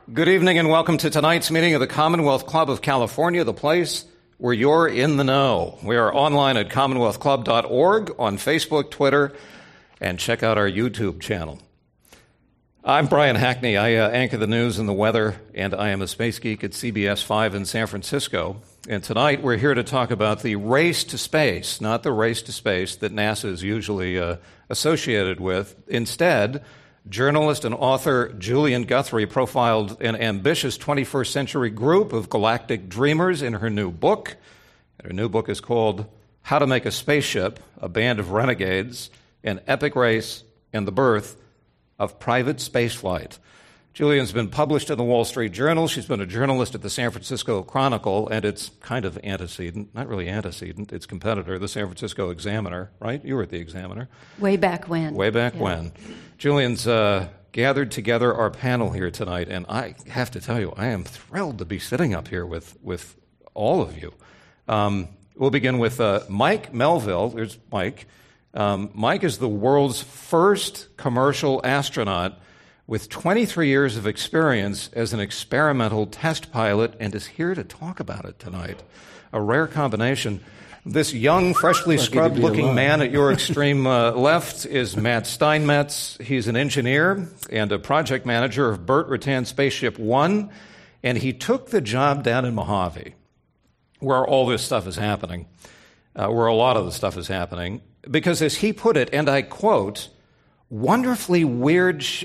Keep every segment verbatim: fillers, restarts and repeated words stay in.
Good evening and welcome to tonight's meeting of the Commonwealth Club of California, the place where you're in the know. We are online at commonwealth club dot org, on Facebook, Twitter, and check out our YouTube channel. I'm Brian Hackney. I uh, anchor the news and the weather, and I am a space geek at C B S five in San Francisco. And tonight we're here to talk about the race to space, not the race to space that NASA is usually uh, associated with. Instead, journalist and author Julian Guthrie profiled an ambitious twenty-first century group of galactic dreamers in her new book. Her new book is called How to Make a Spaceship, A Band of Renegades, An Epic Race, and the Birth of Private Spaceflight. Julian's been published in the Wall Street Journal. She's been a journalist at the San Francisco Chronicle, and its kind of antecedent, not really antecedent, its competitor, the San Francisco Examiner, right? You were at the Examiner. Way back when. Way back yeah. when. Julian's uh, gathered together our panel here tonight, and I have to tell you, I am thrilled to be sitting up here with, with all of you. Um, we'll begin with uh, Mike Melville. There's Mike. Um, Mike is the world's first commercial astronaut with twenty-three years of experience as an experimental test pilot, and is here to talk about it tonight. A rare combination. This young, freshly scrubbed-looking man at your extreme uh, left is Matt Steinmetz. He's an engineer and a project manager of Burt Rutan Spaceship One, and he took the job down in Mojave, where all this stuff is happening, uh, where a lot of the stuff is happening, because as he put it, and I quote, wonderfully weird... Sh-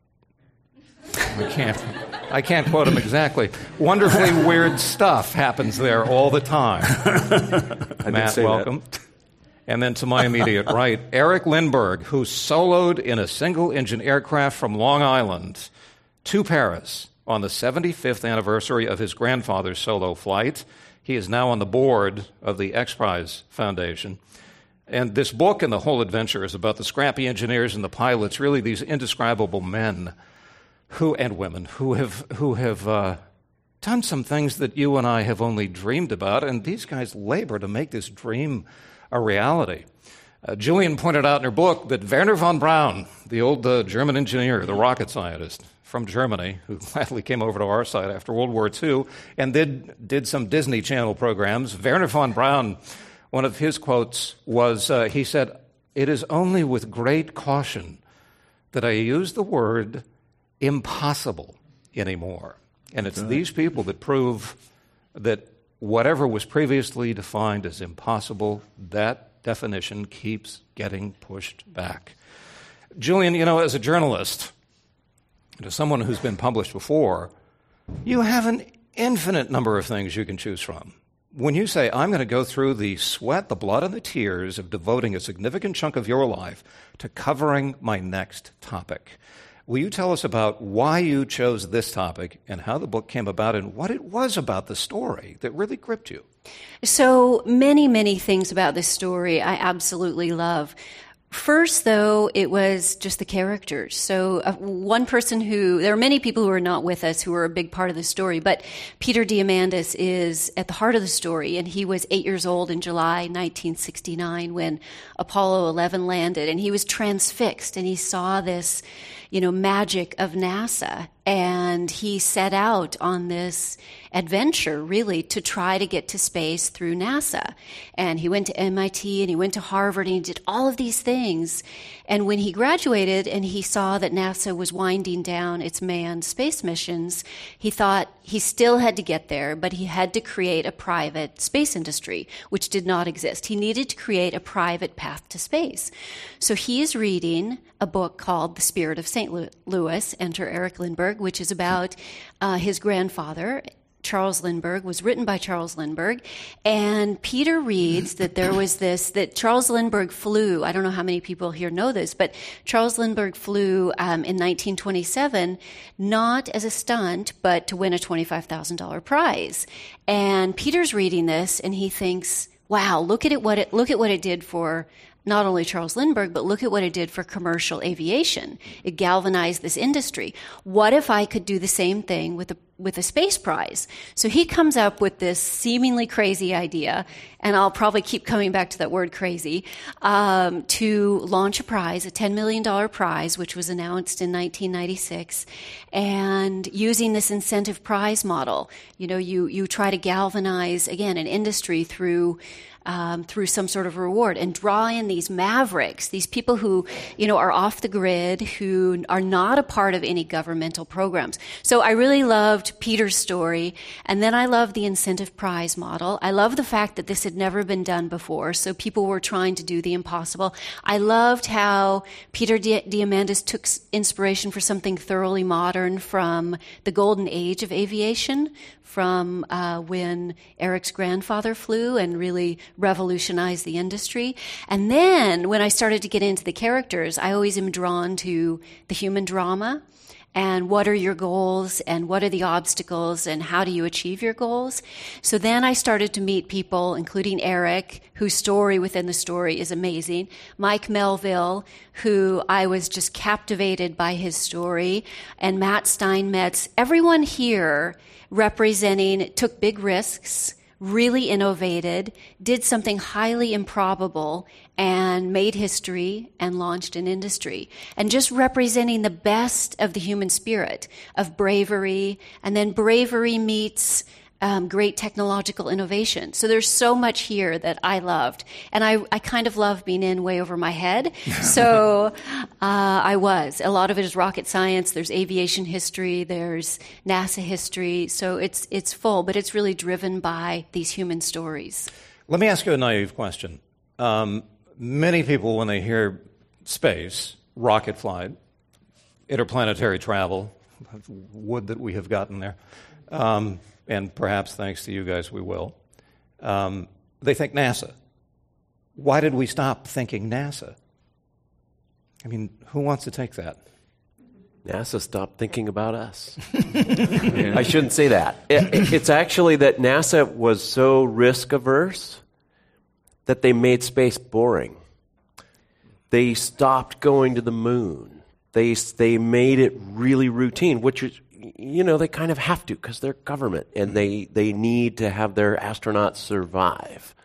I can't, I can't quote him exactly. Wonderfully weird stuff happens there all the time. Matt, welcome. That. And then to my immediate right, Eric Lindbergh, who soloed in a single-engine aircraft from Long Island to Paris on the seventy-fifth anniversary of his grandfather's solo flight. He is now on the board of the X Prize Foundation. And this book and the whole adventure is about the scrappy engineers and the pilots, really these indescribable men who and women who have who have uh, done some things that you and I have only dreamed about, and these guys labor to make this dream a reality. Uh, Julian pointed out in her book that Wernher von Braun, the old uh, German engineer, the rocket scientist from Germany, who gladly came over to our side after World War Two and did, did some Disney Channel programs, Wernher von Braun, one of his quotes was, uh, he said, "It is only with great caution that I use the word impossible anymore." And it's these people that prove that whatever was previously defined as impossible, that definition keeps getting pushed back. Julian, you know, as a journalist, and as someone who's been published before, you have an infinite number of things you can choose from. When you say, I'm going to go through the sweat, the blood, and the tears of devoting a significant chunk of your life to covering my next topic, will you tell us about why you chose this topic and how the book came about and what it was about the story that really gripped you? So many, many things about this story I absolutely love. First, though, it was just the characters. So uh, one person who, there are many people who are not with us who are a big part of the story, but Peter Diamandis is at the heart of the story, and he was eight years old in July nineteen sixty-nine when Apollo eleven landed, and he was transfixed, and he saw this, you know, magic of NASA, and he set out on this adventure, really, to try to get to space through NASA. And he went to M I T and he went to Harvard and he did all of these things. And when he graduated and he saw that NASA was winding down its manned space missions, he thought he still had to get there, but he had to create a private space industry, which did not exist. He needed to create a private path to space. So he is reading a book called The Spirit of Saint Louis, enter Eric Lindbergh, which is about uh, his grandfather, Charles Lindbergh, was written by Charles Lindbergh, and Peter reads that there was this, that Charles Lindbergh flew, I don't know how many people here know this, but Charles Lindbergh flew um, in nineteen twenty-seven, not as a stunt, but to win a twenty-five thousand dollars prize. And Peter's reading this, and he thinks, wow, look at it, what it, look at what it did for not only Charles Lindbergh, but look at what it did for commercial aviation. It galvanized this industry. What if I could do the same thing with a with a space prize. So he comes up with this seemingly crazy idea, and I'll probably keep coming back to that word crazy, um, to launch a prize, a ten million dollars prize, which was announced in nineteen ninety-six, and using this incentive prize model. You know, you, you try to galvanize, again, an industry through Um, through some sort of reward, and draw in these mavericks, these people who, you know, are off the grid, who are not a part of any governmental programs. So I really loved Peter's story, and then I loved the incentive prize model. I love the fact that this had never been done before, so people were trying to do the impossible. I loved how Peter Di- Diamandis took inspiration for something thoroughly modern from the golden age of aviation, from uh, when Eric's grandfather flew and really revolutionized the industry. And then when I started to get into the characters, I always am drawn to the human drama and what are your goals and what are the obstacles and how do you achieve your goals. So then I started to meet people, including Eric, whose story within the story is amazing, Mike Melville, who I was just captivated by his story, and Matt Steinmetz. Everyone here representing, took big risks, really innovated, did something highly improbable, and made history and launched an industry. And just representing the best of the human spirit, of bravery, and then bravery meets um, great technological innovation. So there's so much here that I loved. And I, I kind of love being in way over my head. So uh, I was. A lot of it is rocket science. There's aviation history. There's NASA history. So it's it's full, but it's really driven by these human stories. Let me ask you a naive question. Um, many people, when they hear space, rocket flight, interplanetary travel, would that we have gotten there, um, and perhaps thanks to you guys we will, um, they think NASA. Why did we stop thinking NASA? I mean, who wants to take that? NASA stopped thinking about us. Yeah. I shouldn't say that. It, it's actually that NASA was so risk-averse that they made space boring. They stopped going to the moon. They they made it really routine, which is, you know, they kind of have to because they're government and they, they need to have their astronauts survive.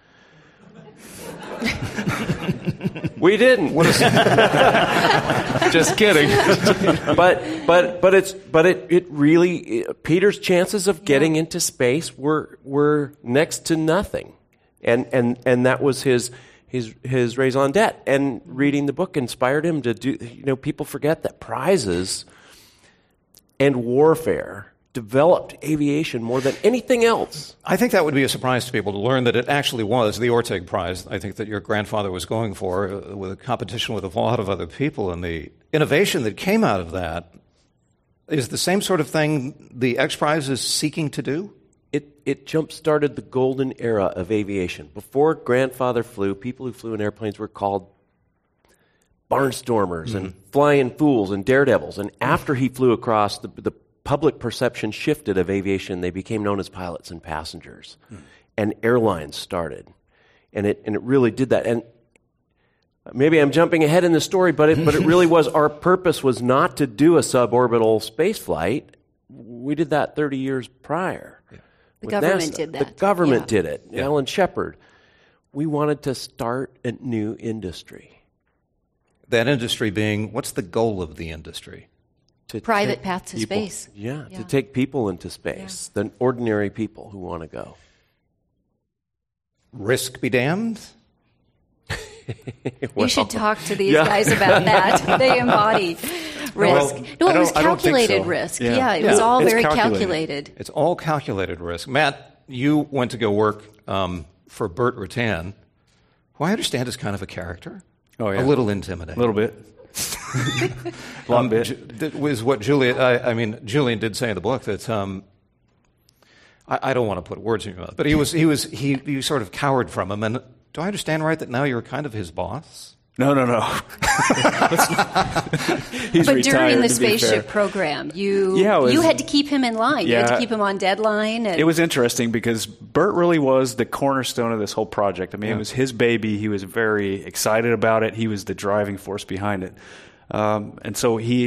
We didn't. What is Just kidding. but but but it's but it it really Peter's chances of getting yeah. into space were were next to nothing, and and and that was his his his raison d'etre. And reading the book inspired him to do. You know, people forget that prizes and warfare developed aviation more than anything else. I think that would be a surprise to people to learn that it actually was the Orteig Prize. I think that your grandfather was going for uh, with a competition with a lot of other people, and the innovation that came out of that is the same sort of thing the X Prize is seeking to do. It it jump-started the golden era of aviation. Before grandfather flew, people who flew in airplanes were called barnstormers mm-hmm. and flying fools and daredevils. And after he flew across, the the public perception shifted of aviation. They became known as pilots and passengers. Hmm. And airlines started. And it and it really did that. And maybe I'm jumping ahead in the story, but it, but it really was, our purpose was not to do a suborbital space flight. We did that thirty years prior. Yeah. The government NASA. did that. The government yeah. did it. Yeah. Alan Shepard. We wanted to start a new industry. That industry being, what's the goal of the industry? To Private path to people, space. Yeah, yeah, to take people into space, yeah. the ordinary people who want to go. Risk be damned? well, you should talk to these yeah. guys about that. They embody risk. Well, no, it was I calculated so. risk. Yeah, yeah it yeah. was all It's very calculated. calculated. It's all calculated risk. Matt, you went to go work um, for Burt Rutan, who I understand is kind of a character. Oh, yeah. A little intimidating. A little bit. Long um, bit. Ju- was what Julian, I, I mean, Julian did say in the book that, um, I, I don't want to put words in your mouth, but he was, he was, he, he sort of cowered from him. And do I understand right that now you're kind of his boss? No, no, no. He's but retired, during the to be spaceship fair. program, you Yeah, it was- you had to keep him in line. You had Yeah. to keep him on deadline. And It was interesting because Burt really was the cornerstone of this whole project. I mean, Yeah. it was his baby. He was very excited about it. He was the driving force behind it. Um, and so he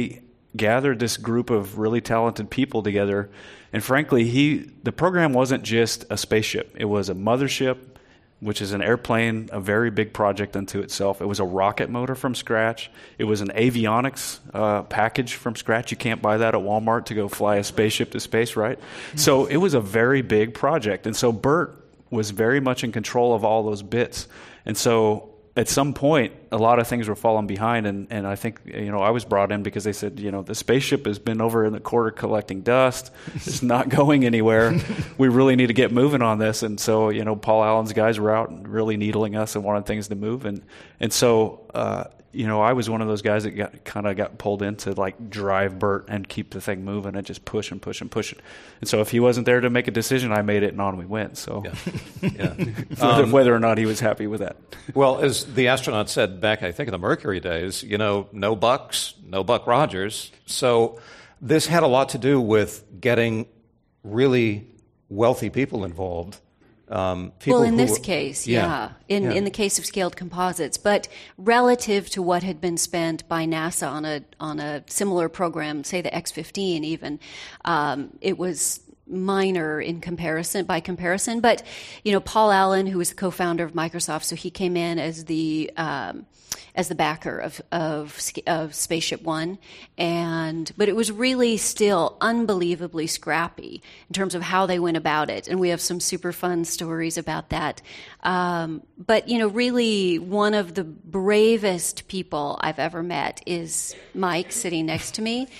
gathered this group of really talented people together. And frankly, he the program wasn't just a spaceship. It was a mothership, which is an airplane, a very big project unto itself. It was a rocket motor from scratch. It was an avionics uh, package from scratch. You can't buy that at Walmart to go fly a spaceship to space, right? So it was a very big project. And so Bert was very much in control of all those bits. And so at some point, a lot of things were falling behind, and, and I think, you know, I was brought in because they said, you know, the spaceship has been over in the corner collecting dust. It's not going anywhere. We really need to get moving on this. And so, you know, Paul Allen's guys were out and really needling us and wanted things to move. And and so, uh, you know, I was one of those guys that got kind of got pulled in to, like, drive Bert and keep the thing moving and just push and push and push it. And so if he wasn't there to make a decision, I made it, and on we went. So Yeah. yeah. whether, Um, whether or not he was happy with that. Well, as the astronaut said back, I think, in the Mercury days, you know, no Bucks, no Buck Rogers. So this had a lot to do with getting really wealthy people involved. Um, people well, in who this were, case, yeah, yeah. In Yeah. in the case of scaled composites, but relative to what had been spent by NASA on a on a similar program, say the X fifteen, even, um, it was minor in comparison by comparison. But you know, Paul Allen, who was the co-founder of Microsoft, so he came in as the um, as the backer of, of of Spaceship One, and but it was really still unbelievably scrappy in terms of how they went about it, and we have some super fun stories about that. Um, but you know, really, one of the bravest people I've ever met is Mike, sitting next to me,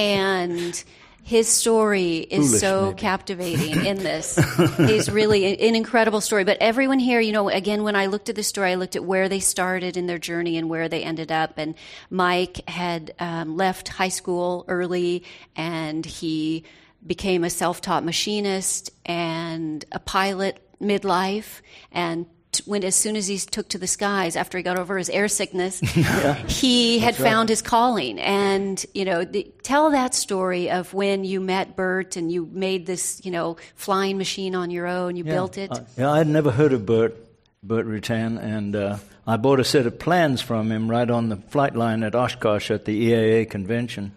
and his story is Foolish, so maybe. captivating in this. He's really an incredible story. But everyone here, you know, again, when I looked at the story, I looked at where they started in their journey and where they ended up. And Mike had um, left high school early, and he became a self-taught machinist and a pilot midlife, and t- when as soon as he took to the skies after he got over his air sickness, he had found his calling. And you know, the, tell that story of when you met Bert and you made this, you know, flying machine on your own. You Yeah. built it. Uh, yeah, I'd never heard of Bert, Bert Rutan, and uh, I bought a set of plans from him right on the flight line at Oshkosh at the E A A convention.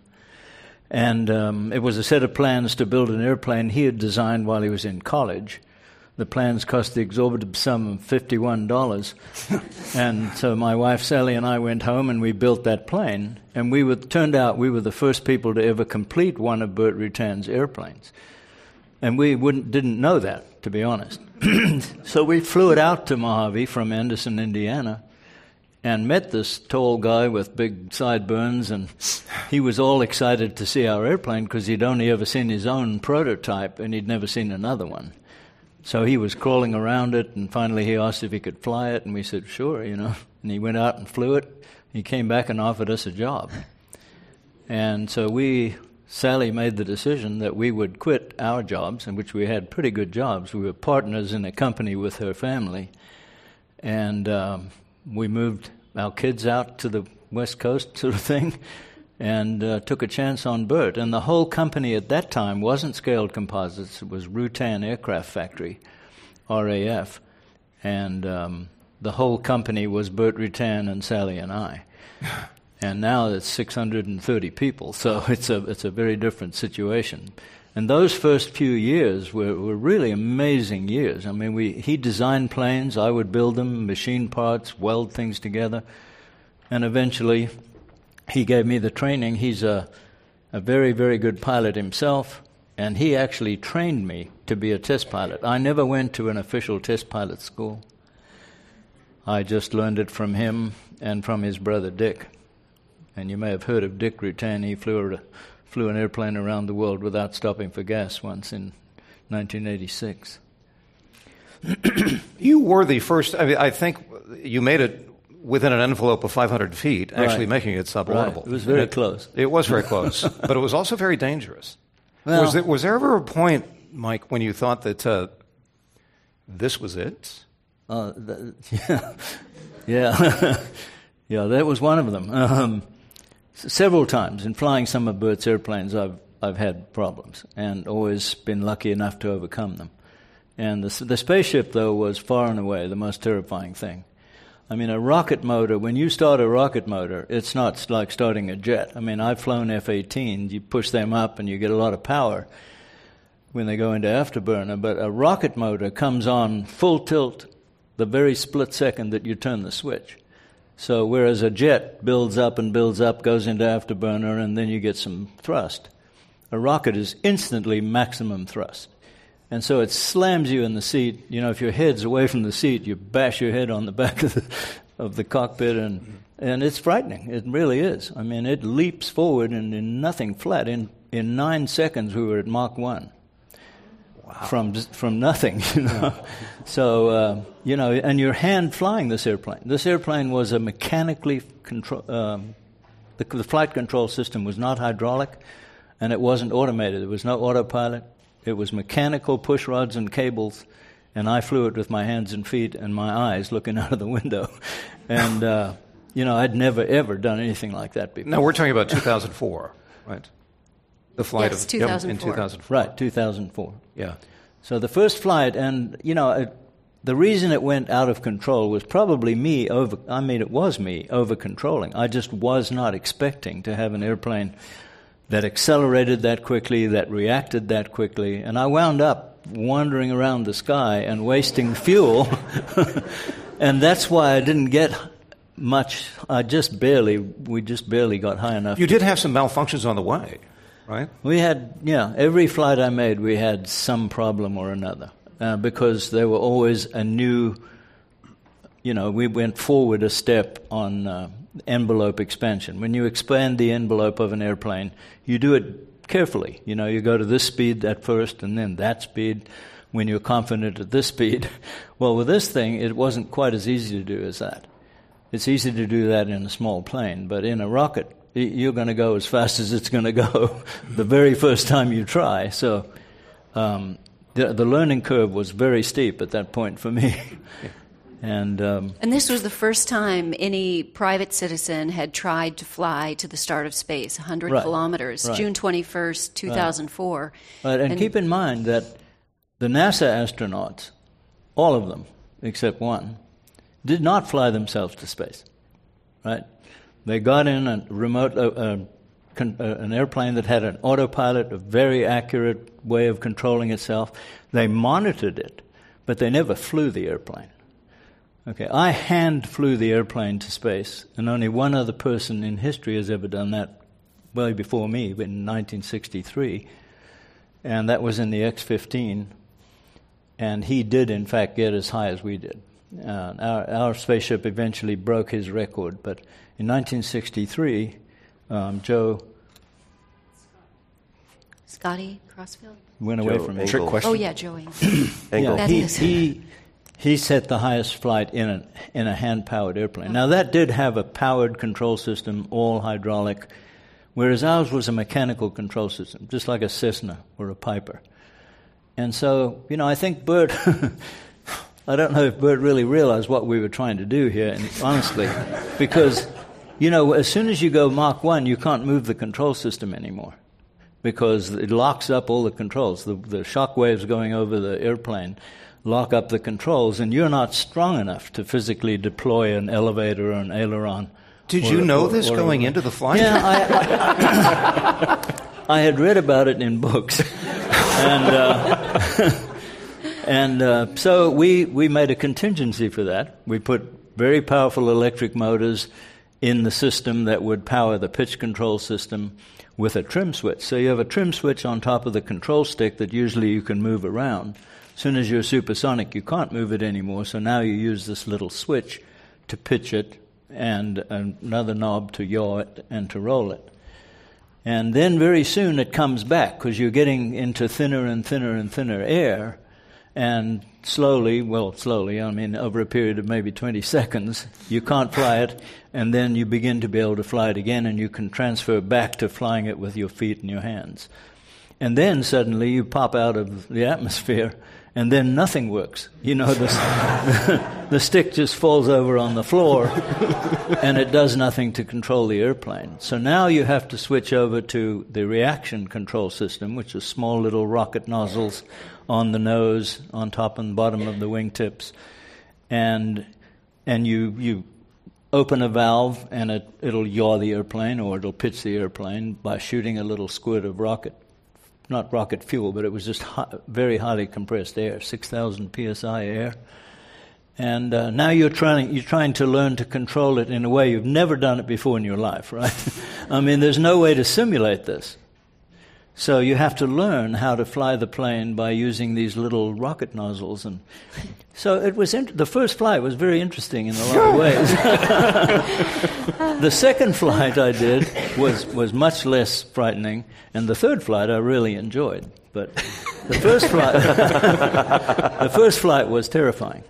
And um, it was a set of plans to build an airplane he had designed while he was in college. The plans cost the exorbitant sum of fifty-one dollars. And so my wife Sally and I went home and we built that plane. And we were, turned out we were the first people to ever complete one of Bert Rutan's airplanes. And we wouldn't, didn't know that, to be honest. So we flew it out to Mojave from Anderson, Indiana, and met this tall guy with big sideburns, and he was all excited to see our airplane because he'd only ever seen his own prototype and he'd never seen another one. So he was crawling around it, and finally he asked if he could fly it, and we said, sure, you know. And he went out and flew it. He came back and offered us a job. And so we, Sally made the decision that we would quit our jobs, in which we had pretty good jobs. We were partners in a company with her family. And um, we moved our kids out to the West Coast sort of thing, and uh, took a chance on Bert. And the whole company at that time wasn't Scaled Composites. It was Rutan Aircraft Factory, R A F. And um, the whole company was Bert Rutan and Sally and I. And now it's six hundred thirty people, so it's a it's a very different situation. And those first few years were, were really amazing years. I mean, we he designed planes, I would build them, machine parts, weld things together. And eventually he gave me the training. He's a, a very, very good pilot himself, and he actually trained me to be a test pilot. I never went to an official test pilot school. I just learned it from him and from his brother Dick. And you may have heard of Dick Rutan. He flew, a, flew an airplane around the world without stopping for gas once in nineteen eighty-six. You were the first, I mean, I think you made it within an envelope of five hundred feet, actually Right. making it suborbital. Right. It was very it, close. It was very close, but it was also very dangerous. Well- was, there, was there ever a point, Mike, when you thought that uh, this was it? Uh, th- yeah, yeah, yeah. That was one of them. Um, s- several times in flying some of Bert's airplanes, I've I've had problems and always been lucky enough to overcome them. And the, the spaceship, though, was far and away the most terrifying thing. I mean, a rocket motor, when you start a rocket motor, it's not like starting a jet. I mean, I've flown F eighteens. You push them up and you get a lot of power when they go into afterburner. But a rocket motor comes on full tilt the very split second that you turn the switch. So whereas a jet builds up and builds up, goes into afterburner, and then you get some thrust, a rocket is instantly maximum thrust. And so it slams you in the seat. You know, if your head's away from the seat, you bash your head on the back of the, of the cockpit, and and it's frightening. It really is. I mean, it leaps forward and in nothing flat. In in nine seconds, we were at Mach one. Wow. From from nothing, you know. Yeah. So uh, you know, and you're hand flying this airplane. This airplane was a mechanically control. Um, the, the flight control system was not hydraulic, and it wasn't automated. There was no autopilot. It was mechanical push rods and cables, and I flew it with my hands and feet and my eyes looking out of the window. And, uh, you know, I'd never, ever done anything like that before. Now, we're talking about two thousand four, right? The flight yes, of two thousand four. In two thousand four. Right, two thousand four. Yeah. So the first flight, and, you know, it, the reason it went out of control was probably me over, I mean, it was me over-controlling. I just was not expecting to have an airplane that accelerated that quickly, that reacted that quickly, and I wound up wandering around the sky and wasting fuel, and that's why I didn't get much. I just barely, we just barely got high enough. You did have some malfunctions on the way, right? We had, yeah, every flight I made, we had some problem or another, uh, because there were always a new, you know, we went forward a step on uh, envelope expansion. When you expand the envelope of an airplane, you do it carefully. You know, you go to this speed at first and then that speed when you're confident at this speed. Well, with this thing, it wasn't quite as easy to do as that. It's easy to do that in a small plane, but in a rocket, you're going to go as fast as it's going to go the very first time you try. So um, the, the learning curve was very steep at that point for me. And um, and this was the first time any private citizen had tried to fly to the start of space, one hundred right, kilometers, right. June twenty-first, two thousand four. Right. And, and keep in mind that the NASA astronauts, all of them except one, did not fly themselves to space. Right? They got in a remote, uh, uh, con- uh, an airplane that had an autopilot, a very accurate way of controlling itself. They monitored it, but they never flew the airplane. Okay, I hand flew the airplane to space, and only one other person in history has ever done that, way before me, in nineteen sixty-three, and that was in the X fifteen, and he did, in fact, get as high as we did. Uh, our, our spaceship eventually broke his record, but in nineteen sixty-three, um, Joe... Scotty Crossfield? Went away Joe from Engel. Trick question. Oh, yeah, Joey. Engel. Yeah, That he, is. he, he set the highest flight in a, in a hand-powered airplane. Now, that did have a powered control system, all hydraulic, whereas ours was a mechanical control system, just like a Cessna or a Piper. And so, you know, I think Bert, I don't know if Bert really realized what we were trying to do here, and honestly, because, you know, as soon as you go Mach one, you can't move the control system anymore, because it locks up all the controls. The, the shock waves going over the airplane lock up the controls, and you're not strong enough to physically deploy an elevator or an aileron. Did or, you know or, this or, going or, into the flight? Yeah, I, I, I had read about it in books. and uh, and uh, so we, we made a contingency for that. We put very powerful electric motors in the system that would power the pitch control system with a trim switch. So you have a trim switch on top of the control stick that usually you can move around. As soon as you're supersonic, you can't move it anymore, so now you use this little switch to pitch it and another knob to yaw it and to roll it. And then very soon it comes back because you're getting into thinner and thinner and thinner air, and slowly, well, slowly, I mean over a period of maybe twenty seconds, you can't fly it, and then you begin to be able to fly it again, and you can transfer back to flying it with your feet and your hands. And then suddenly you pop out of the atmosphere, and then nothing works. You know, the, the stick just falls over on the floor, and it does nothing to control the airplane. So now you have to switch over to the reaction control system, which is small little rocket nozzles on the nose, on top and bottom of the wingtips. And and you you open a valve, and it, it'll yaw the airplane, or it'll pitch the airplane by shooting a little squirt of rocket, not rocket fuel, but it was just hot, very highly compressed air, six thousand P S I air. And uh, now you're trying you're trying to learn to control it in a way you've never done it before in your life, right? I mean, there's no way to simulate this. So you have to learn how to fly the plane by using these little rocket nozzles. And so it was int- the first flight was very interesting in a lot of ways. The second flight I did was, was much less frightening, and the third flight I really enjoyed. But the first flight, the first flight was terrifying.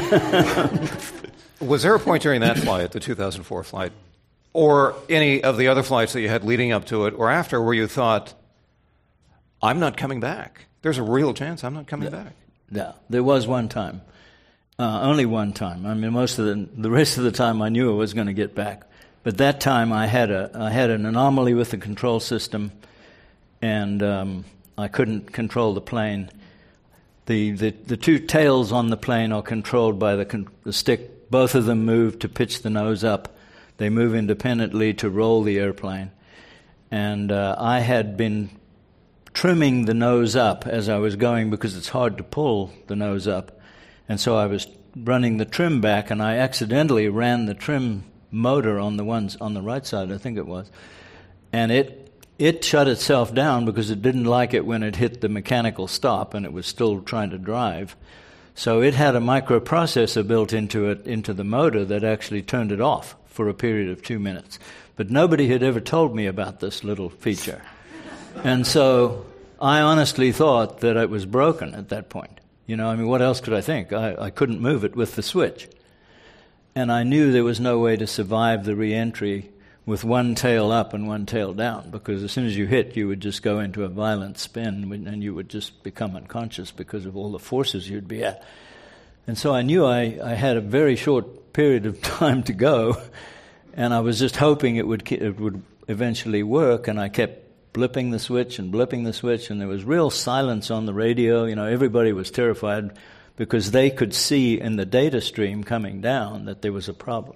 Was there a point during that flight, the two thousand four flight, or any of the other flights that you had leading up to it or after, where you thought, I'm not coming back? There's a real chance I'm not coming yeah. back. Yeah, there was one time. Uh, only one time. I mean, most of the the rest of the time I knew I was going to get back. But that time I had a I had an anomaly with the control system, and um, I couldn't control the plane. The, the the two tails on the plane are controlled by the, con- the stick. Both of them move to pitch the nose up. They move independently to roll the airplane. And uh, I had been trimming the nose up as I was going, because it's hard to pull the nose up. And so I was running the trim back, and I accidentally ran the trim motor on the ones on the right side, I think it was. And it it shut itself down because it didn't like it when it hit the mechanical stop, and it was still trying to drive. So it had a microprocessor built into it, into the motor, that actually turned it off for a period of two minutes. But nobody had ever told me about this little feature. And so I honestly thought that it was broken at that point. You know, I mean, what else could I think? I, I couldn't move it with the switch. And I knew there was no way to survive the re-entry with one tail up and one tail down, because as soon as you hit, you would just go into a violent spin, and you would just become unconscious because of all the forces you'd be at. And so I knew I, I had a very short period of time to go, and I was just hoping it would it would eventually work, and I kept blipping the switch and blipping the switch, and there was real silence on the radio. You know, everybody was terrified because they could see in the data stream coming down that there was a problem.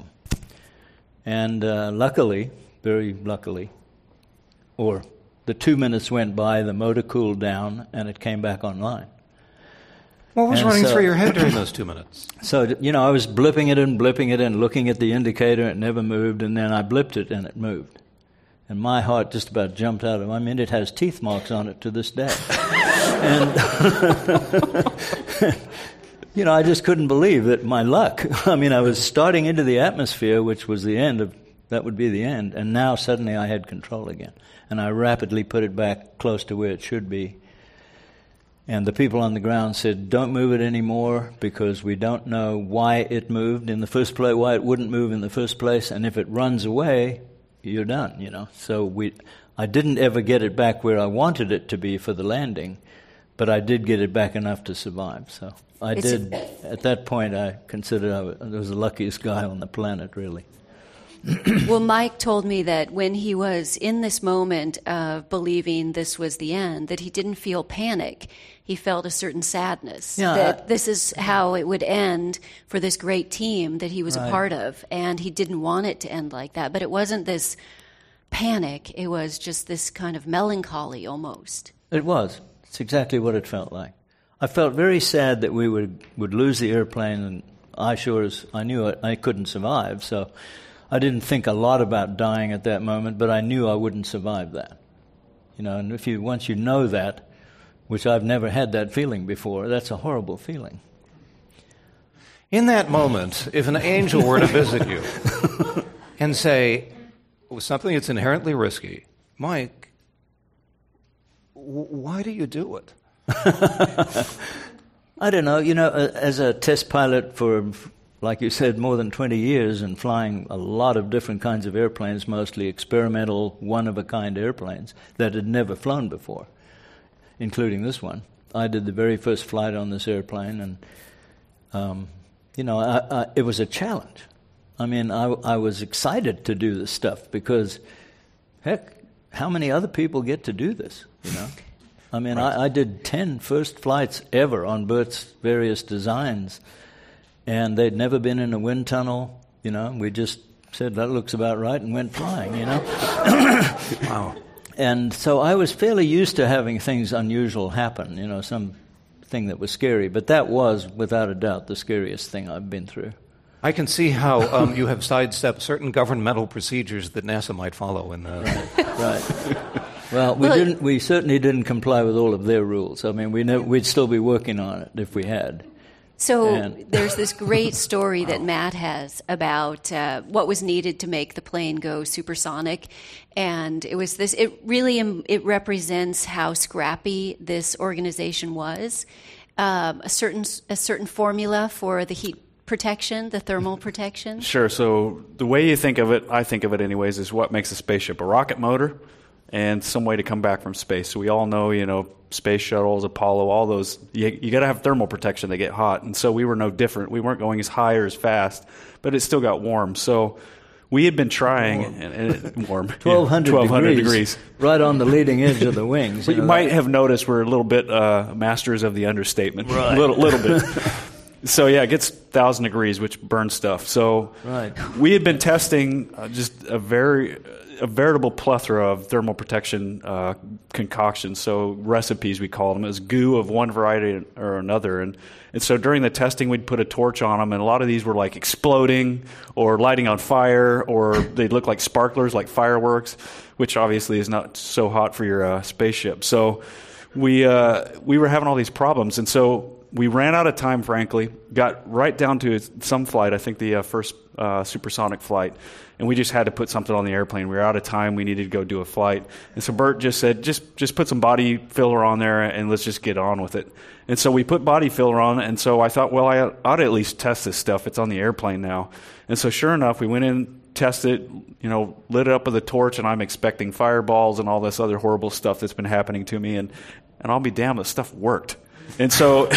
And uh, luckily, very luckily, or the two minutes went by, the motor cooled down, and it came back online. What was and running so, through your head during those two minutes? So, you know, I was blipping it and blipping it and looking at the indicator, it never moved, and then I blipped it and it moved. And my heart just about jumped out of it. I mean, it has teeth marks on it to this day. and, you know, I just couldn't believe that my luck. I mean, I was starting into the atmosphere, which was the end of, that would be the end. And now suddenly I had control again. And I rapidly put it back close to where it should be. And the people on the ground said, don't move it anymore, because we don't know why it moved in the first place, why it wouldn't move in the first place. And if it runs away, you're done, you know. So we, I didn't ever get it back where I wanted it to be for the landing, but I did get it back enough to survive. So I It's did, at that point, I considered I was, I was the luckiest guy on the planet, really. Well, Mike told me that when he was in this moment of believing this was the end, that he didn't feel panic. He felt a certain sadness, Yeah, that I- this is how it would end for this great team that he was Right. a part of, and he didn't want it to end like that. But it wasn't this panic. It was just this kind of melancholy almost. It was. It's exactly what it felt like. I felt very sad that we would, would lose the airplane, and I sure as I knew I, I couldn't survive, so I didn't think a lot about dying at that moment, but I knew I wouldn't survive that. You know, and if you once you know that, which I've never had that feeling before, that's a horrible feeling. In that moment, if an angel were to visit you and say, well, something that's inherently risky, Mike, w- why do you do it? I don't know. You know, uh, as a test pilot for, like you said, more than twenty years and flying a lot of different kinds of airplanes, mostly experimental, one-of-a-kind airplanes that had never flown before, including this one. I did the very first flight on this airplane, and, um, you know, I, I, it was a challenge. I mean, I, I was excited to do this stuff because, heck, how many other people get to do this, you know? I mean, right. I, I did ten first flights ever on Bert's various designs, and they'd never been in a wind tunnel. You know, we just said, that looks about right, and went flying, you know. Wow. And so I was fairly used to having things unusual happen, you know, something that was scary. But that was, without a doubt, the scariest thing I've been through. I can see how um, you have sidestepped certain governmental procedures that NASA might follow. In the right. right. Well, we well, didn't. We certainly didn't comply with all of their rules. I mean, we know, we'd still be working on it if we had. So and there's this great story that Matt has about uh, what was needed to make the plane go supersonic, and it was this. It really um, it represents how scrappy this organization was. Um, a certain a certain formula for the heat protection, the thermal protection. Sure. So the way you think of it, I think of it anyways, is what makes a spaceship: a rocket motor and some way to come back from space. So we all know, you know, space shuttles, Apollo, all those, you, you got to have thermal protection. They get hot. And so we were no different. We weren't going as high or as fast, but it still got warm. So we had been trying, warm. and, and it, warm, twelve hundred, yeah, twelve hundred degrees, degrees, right on the leading edge of the wings. But you, you know, might that. have noticed we're a little bit uh, masters of the understatement, right. a little, little bit. So yeah, it gets one thousand degrees, which burns stuff. So right. we had been testing uh, just a very... a veritable plethora of thermal protection uh, concoctions, so recipes we called them. It was goo of one variety or another. And, and so during the testing, we'd put a torch on them, and a lot of these were like exploding or lighting on fire, or they'd look like sparklers, like fireworks, which obviously is not so hot for your uh, spaceship. So we uh, we were having all these problems, and so we ran out of time, frankly, got right down to some flight, I think the uh, first uh, supersonic flight, and we just had to put something on the airplane. We were out of time. We needed to go do a flight. And so Bert just said, just just put some body filler on there and let's just get on with it. And so we put body filler on, and so I thought, well, I ought to at least test this stuff. It's on the airplane now. And so sure enough, we went in, tested, you know, lit it up with a torch, and I'm expecting fireballs and all this other horrible stuff that's been happening to me. And, and I'll be damned, the stuff worked. And so,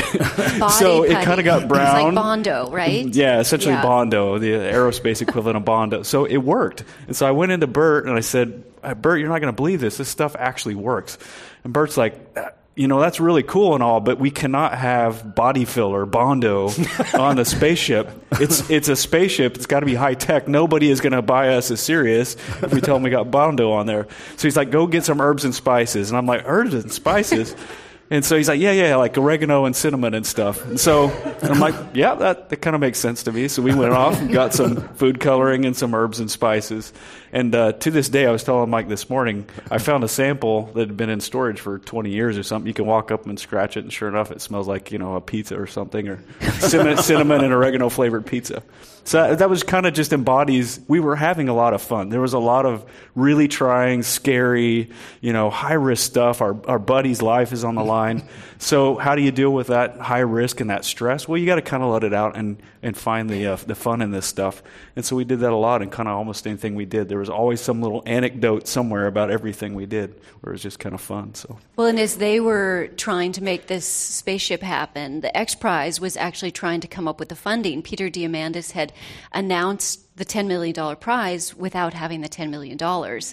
so it kind of got brown. It's like Bondo, right? Yeah, essentially yeah. Bondo, the aerospace equivalent of Bondo. So it worked. And so I went into Bert and I said, Bert, you're not going to believe this. This stuff actually works. And Bert's like, you know, that's really cool and all, but we cannot have body filler, Bondo, on the spaceship. It's it's a spaceship. It's got to be high tech. Nobody is going to buy us as serious if we tell them we got Bondo on there. So he's like, go get some herbs and spices. And I'm like, herbs and spices? And so he's like, yeah, yeah, like oregano and cinnamon and stuff. And so and I'm like, yeah, that, that kind of makes sense to me. So we went off and got some food coloring and some herbs and spices. And uh, to this day, I was telling Mike this morning, I found a sample that had been in storage for twenty years or something. You can walk up and scratch it, and sure enough, it smells like, you know, a pizza or something, or cinnamon, cinnamon and oregano flavored pizza. So that, that was kind of just embodies, we were having a lot of fun. There was a lot of really trying, scary, you know, high-risk stuff. Our, our buddy's life is on the line. So how do you deal with that high risk and that stress? Well, you got to kind of let it out and, and find the uh, the fun in this stuff. And so we did that a lot in kind of almost anything we did. There was always some little anecdote somewhere about everything we did where it was just kind of fun. So well, and as they were trying to make this spaceship happen, the X Prize was actually trying to come up with the funding. Peter Diamandis had announced the ten million dollars prize without having the ten million dollars.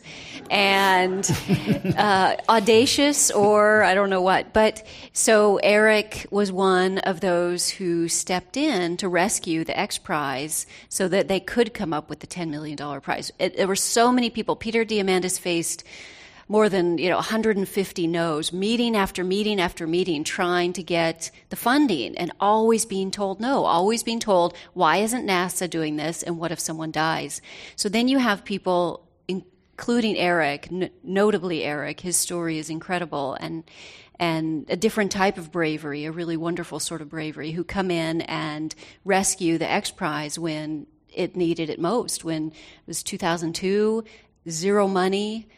And uh, audacious, or I don't know what. But so Eric was one of those who stepped in to rescue the X Prize so that they could come up with the ten million dollars prize. It, there were so many people. Peter Diamandis faced more than, you know, one hundred fifty no's, meeting after meeting after meeting, trying to get the funding and always being told no, always being told, why isn't NASA doing this, and what if someone dies? So then you have people, including Eric, n- notably Eric, his story is incredible, and and a different type of bravery, a really wonderful sort of bravery, who come in and rescue the X Prize when it needed it most, when it was two thousand two, zero money,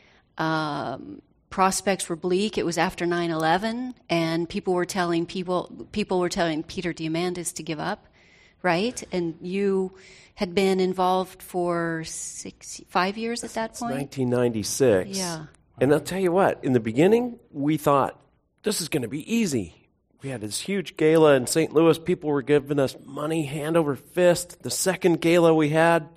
Um, prospects were bleak. It was after nine eleven, and people were telling people people were telling Peter Diamandis to give up, right? And you had been involved for six, five years at that point. nineteen ninety-six. Yeah. And I'll tell you what. In the beginning, we thought this is going to be easy. We had this huge gala in Saint Louis. People were giving us money hand over fist. The second gala we had,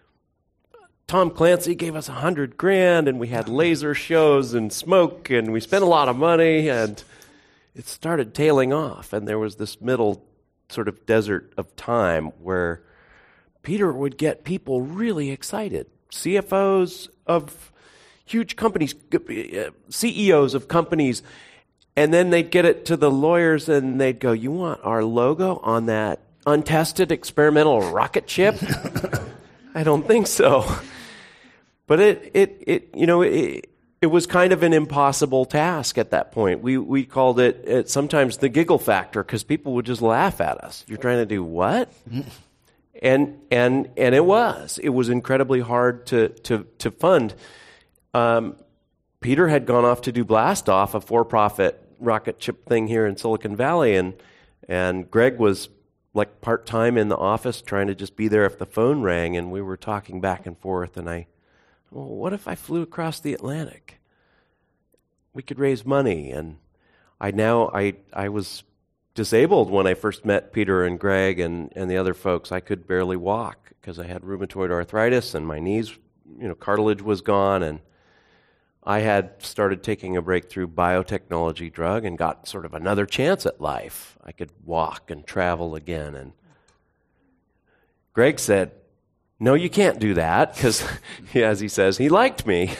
Tom Clancy gave us a hundred grand, and we had laser shows and smoke, and we spent a lot of money, and it started tailing off. And there was this middle sort of desert of time where Peter would get people really excited. C F Os of huge companies, C E Os of companies, and then they'd get it to the lawyers and they'd go, you want our logo on that untested experimental rocket ship? I don't think so. But it, it, it you know, it, it was kind of an impossible task at that point. We we called it, it sometimes the giggle factor because people would just laugh at us. You're trying to do what? and and and it was it was incredibly hard to to to fund. Um, Peter had gone off to do Blastoff, a for-profit rocket ship thing here in Silicon Valley, and and Greg was like part-time in the office trying to just be there if the phone rang, and we were talking back and forth, and I, well, what if I flew across the Atlantic? We could raise money, and I now, I I was disabled when I first met Peter and Greg and, and the other folks. I could barely walk because I had rheumatoid arthritis, and my knees, you know, cartilage was gone, and I had started taking a breakthrough biotechnology drug and got sort of another chance at life. I could walk and travel again. And Greg said, no, you can't do that, because, as he says, he liked me.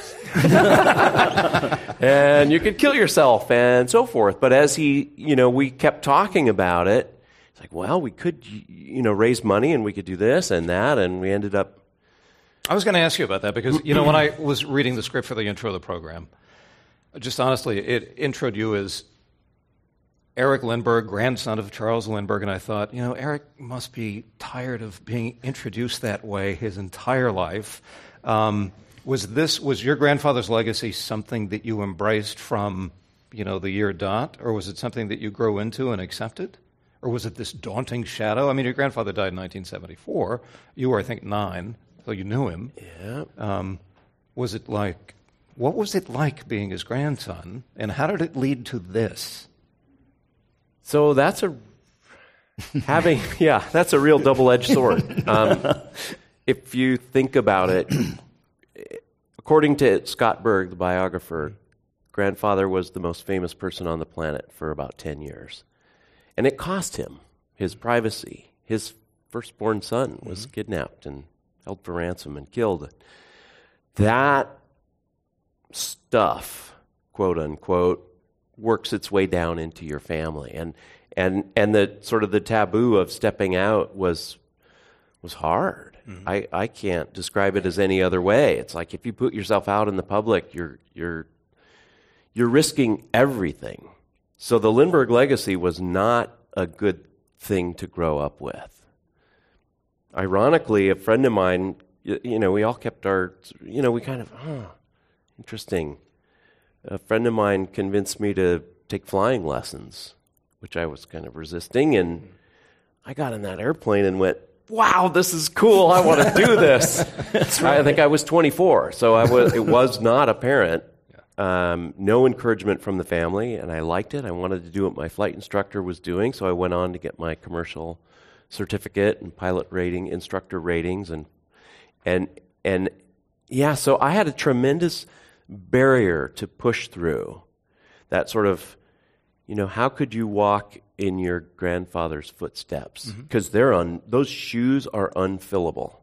And you could kill yourself and so forth. But as he, you know, we kept talking about it, it's like, well, we could, you know, raise money and we could do this and that, and we ended up. I was going to ask you about that because, you know, when I was reading the script for the intro of the program, just honestly, it introed you as Eric Lindbergh, grandson of Charles Lindbergh, and I thought, you know, Eric must be tired of being introduced that way his entire life. Um, was this, was your grandfather's legacy something that you embraced from, you know, the year dot, or was it something that you grew into and accepted? Or was it this daunting shadow? I mean, your grandfather died in nineteen seventy-four. You were, I think, nine. So you knew him. Yeah. Um, was it like, what was it like being his grandson, and how did it lead to this? So that's a, having, yeah, that's a real double-edged sword. Um, if you think about it, according to Scott Berg, the biographer, grandfather was the most famous person on the planet for about ten years. And it cost him his privacy. His firstborn son was mm-hmm. kidnapped and held for ransom and killed. That stuff, quote unquote, works its way down into your family, and and and the sort of the taboo of stepping out was was hard. Mm-hmm. I, I can't describe it as any other way. It's like if you put yourself out in the public, you're you're you're risking everything. So the Lindbergh legacy was not a good thing to grow up with. Ironically, a friend of mine, you, you know, we all kept our, you know, we kind of, huh, interesting. A friend of mine convinced me to take flying lessons, which I was kind of resisting, and I got in that airplane and went, wow, this is cool, I want to do this. Right. I think I was twenty-four, so I was, it was not apparent. Um, no encouragement from the family, and I liked it. I wanted to do what my flight instructor was doing, so I went on to get my commercial certificate and pilot rating, instructor ratings, and and and yeah, so I had a tremendous barrier to push through. That sort of, you know, how could you walk in your grandfather's footsteps? Because mm-hmm. they're un, those shoes are unfillable.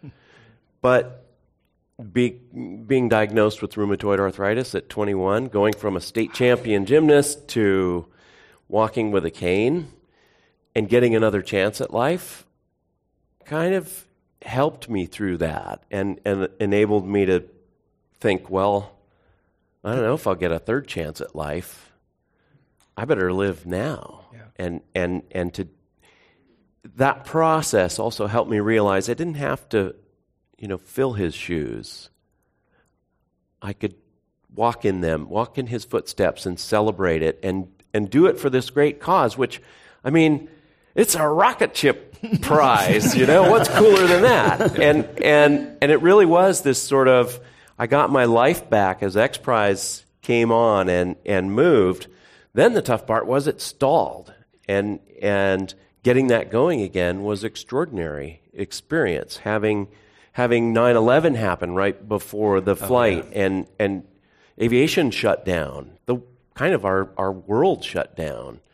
But be, being diagnosed with rheumatoid arthritis at twenty-one, going from a state champion gymnast to walking with a cane and getting another chance at life kind of helped me through that and, and enabled me to think, well, I don't know if I'll get a third chance at life. I better live now. Yeah. And, and, and to that process also helped me realize I didn't have to, you know, fill his shoes. I could walk in them, walk in his footsteps and celebrate it and, and do it for this great cause, which, I mean, it's a rocket ship prize, you know, what's cooler than that? And, and, and it really was this sort of, I got my life back as X Prize came on and, and moved. Then the tough part was it stalled. And, and getting that going again was extraordinary experience, having having nine eleven happen right before the flight, oh, yeah. and and aviation shut down. The kind of our, our world shut down.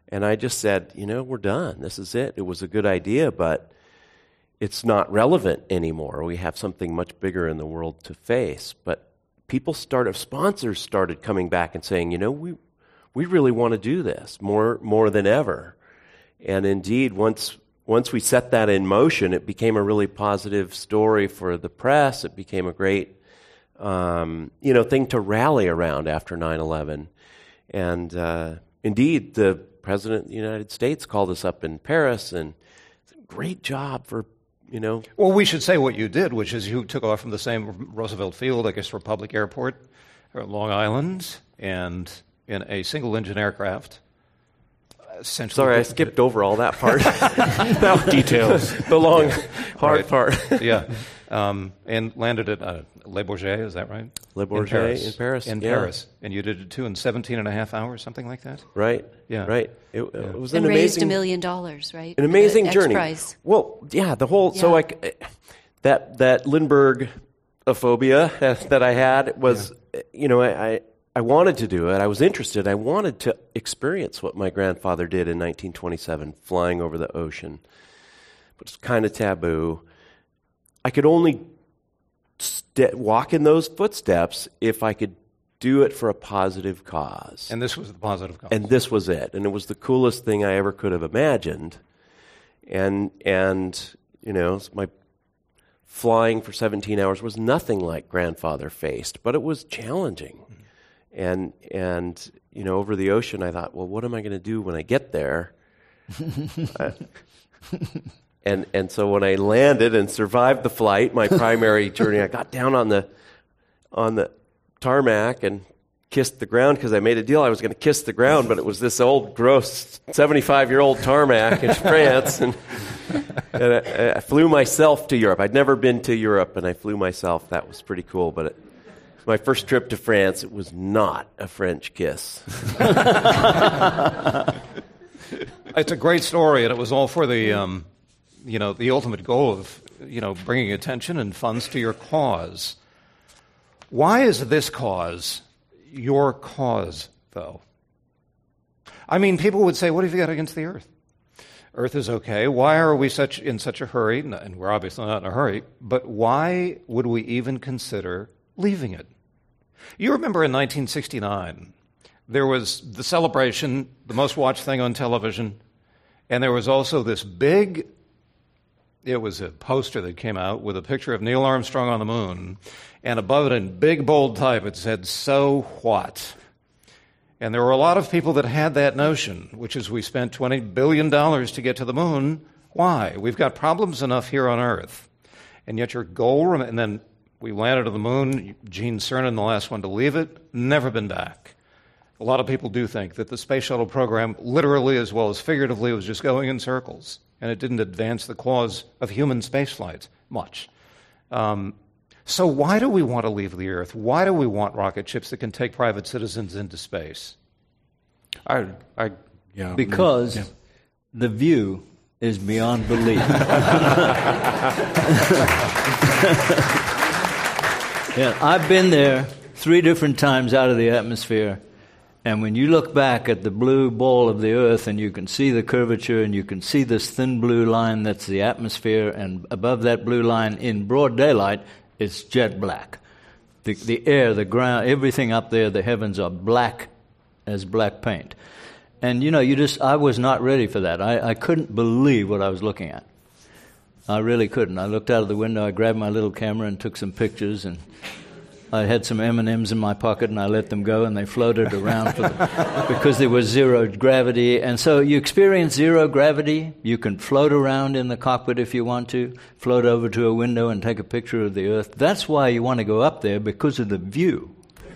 And I just said, you know, we're done. This is it. It was a good idea, but it's not relevant anymore. We have something much bigger in the world to face. But people started, sponsors started coming back and saying, you know, we we really want to do this more more than ever. And indeed, once once we set that in motion, it became a really positive story for the press. It became a great, um, you know, thing to rally around after nine eleven. And uh, indeed, the President of the United States called us up in Paris, and it's a great job for, you know. Well, we should say what you did, which is you took off from the same Roosevelt Field, I guess, Republic Airport, or Long Island, and in a single-engine aircraft. Essentially, sorry, I skipped over all that part. About details. The long, hard right. part. Yeah. Um, and landed at uh, Le Bourget, is that right? Le Bourget in Paris. In Paris, in yeah. Paris. And you did it, too, in seventeen and a half hours, something like that? Right. Yeah. Right. It, yeah. it was and an raised amazing... a million dollars, right? An amazing the journey. X-Prize. Well, yeah, the whole... Yeah. So, like, that, that Lindbergh-ophobia that I had was, yeah. you know, I... I I wanted to do it. I was interested. I wanted to experience what my grandfather did in nineteen twenty-seven, flying over the ocean. But it's kind of taboo. I could only st- walk in those footsteps if I could do it for a positive cause. And this was the positive cause. And this was it. And it was the coolest thing I ever could have imagined. And, and you know, my flying for seventeen hours was nothing like grandfather faced, but it was challenging. And, and you know, over the ocean, I thought, well, what am I going to do when I get there? uh, and and so when I landed and survived the flight, my primary journey, I got down on the on the tarmac and kissed the ground because I made a deal I was going to kiss the ground, but it was this old, gross, seventy-five-year-old tarmac in France. And, and I, I flew myself to Europe. I'd never been to Europe, and I flew myself. That was pretty cool, but... It, my first trip to France, it was not a French kiss. It's a great story, and it was all for the, um, you know, the ultimate goal of, you know, bringing attention and funds to your cause. Why is this cause your cause, though? I mean, people would say, what have you got against the earth? Earth is okay. Why are we such in such a hurry? And we're obviously not in a hurry, but why would we even consider leaving it? You remember in nineteen sixty-nine, there was the celebration, the most watched thing on television, and there was also this big, it was a poster that came out with a picture of Neil Armstrong on the moon, and above it in big, bold type it said, "So what?" And there were a lot of people that had that notion, which is we spent twenty billion dollars to get to the moon. Why? We've got problems enough here on Earth. And yet your goal, rem- and then we landed on the moon, Gene Cernan, the last one to leave it, never been back. A lot of people do think that the space shuttle program, literally as well as figuratively, was just going in circles, and it didn't advance the cause of human spaceflight much. Um, so why do we want to leave the Earth? Why do we want rocket ships that can take private citizens into space? I, I, yeah. Because yeah. the view is beyond belief. Yeah, I've been there three different times out of the atmosphere, and when you look back at the blue ball of the Earth and you can see the curvature and you can see this thin blue line that's the atmosphere, and above that blue line in broad daylight, it's jet black. The, the air, the ground, everything up there, the heavens are black as black paint. And, you know, you just, I was not ready for that. I, I couldn't believe what I was looking at. I really couldn't. I looked out of the window, I grabbed my little camera and took some pictures, and I had some M and M's in my pocket, and I let them go, and they floated around for the, because there was zero gravity. And so you experience zero gravity. You can float around in the cockpit if you want to, float over to a window and take a picture of the Earth. That's why you want to go up there, because of the view.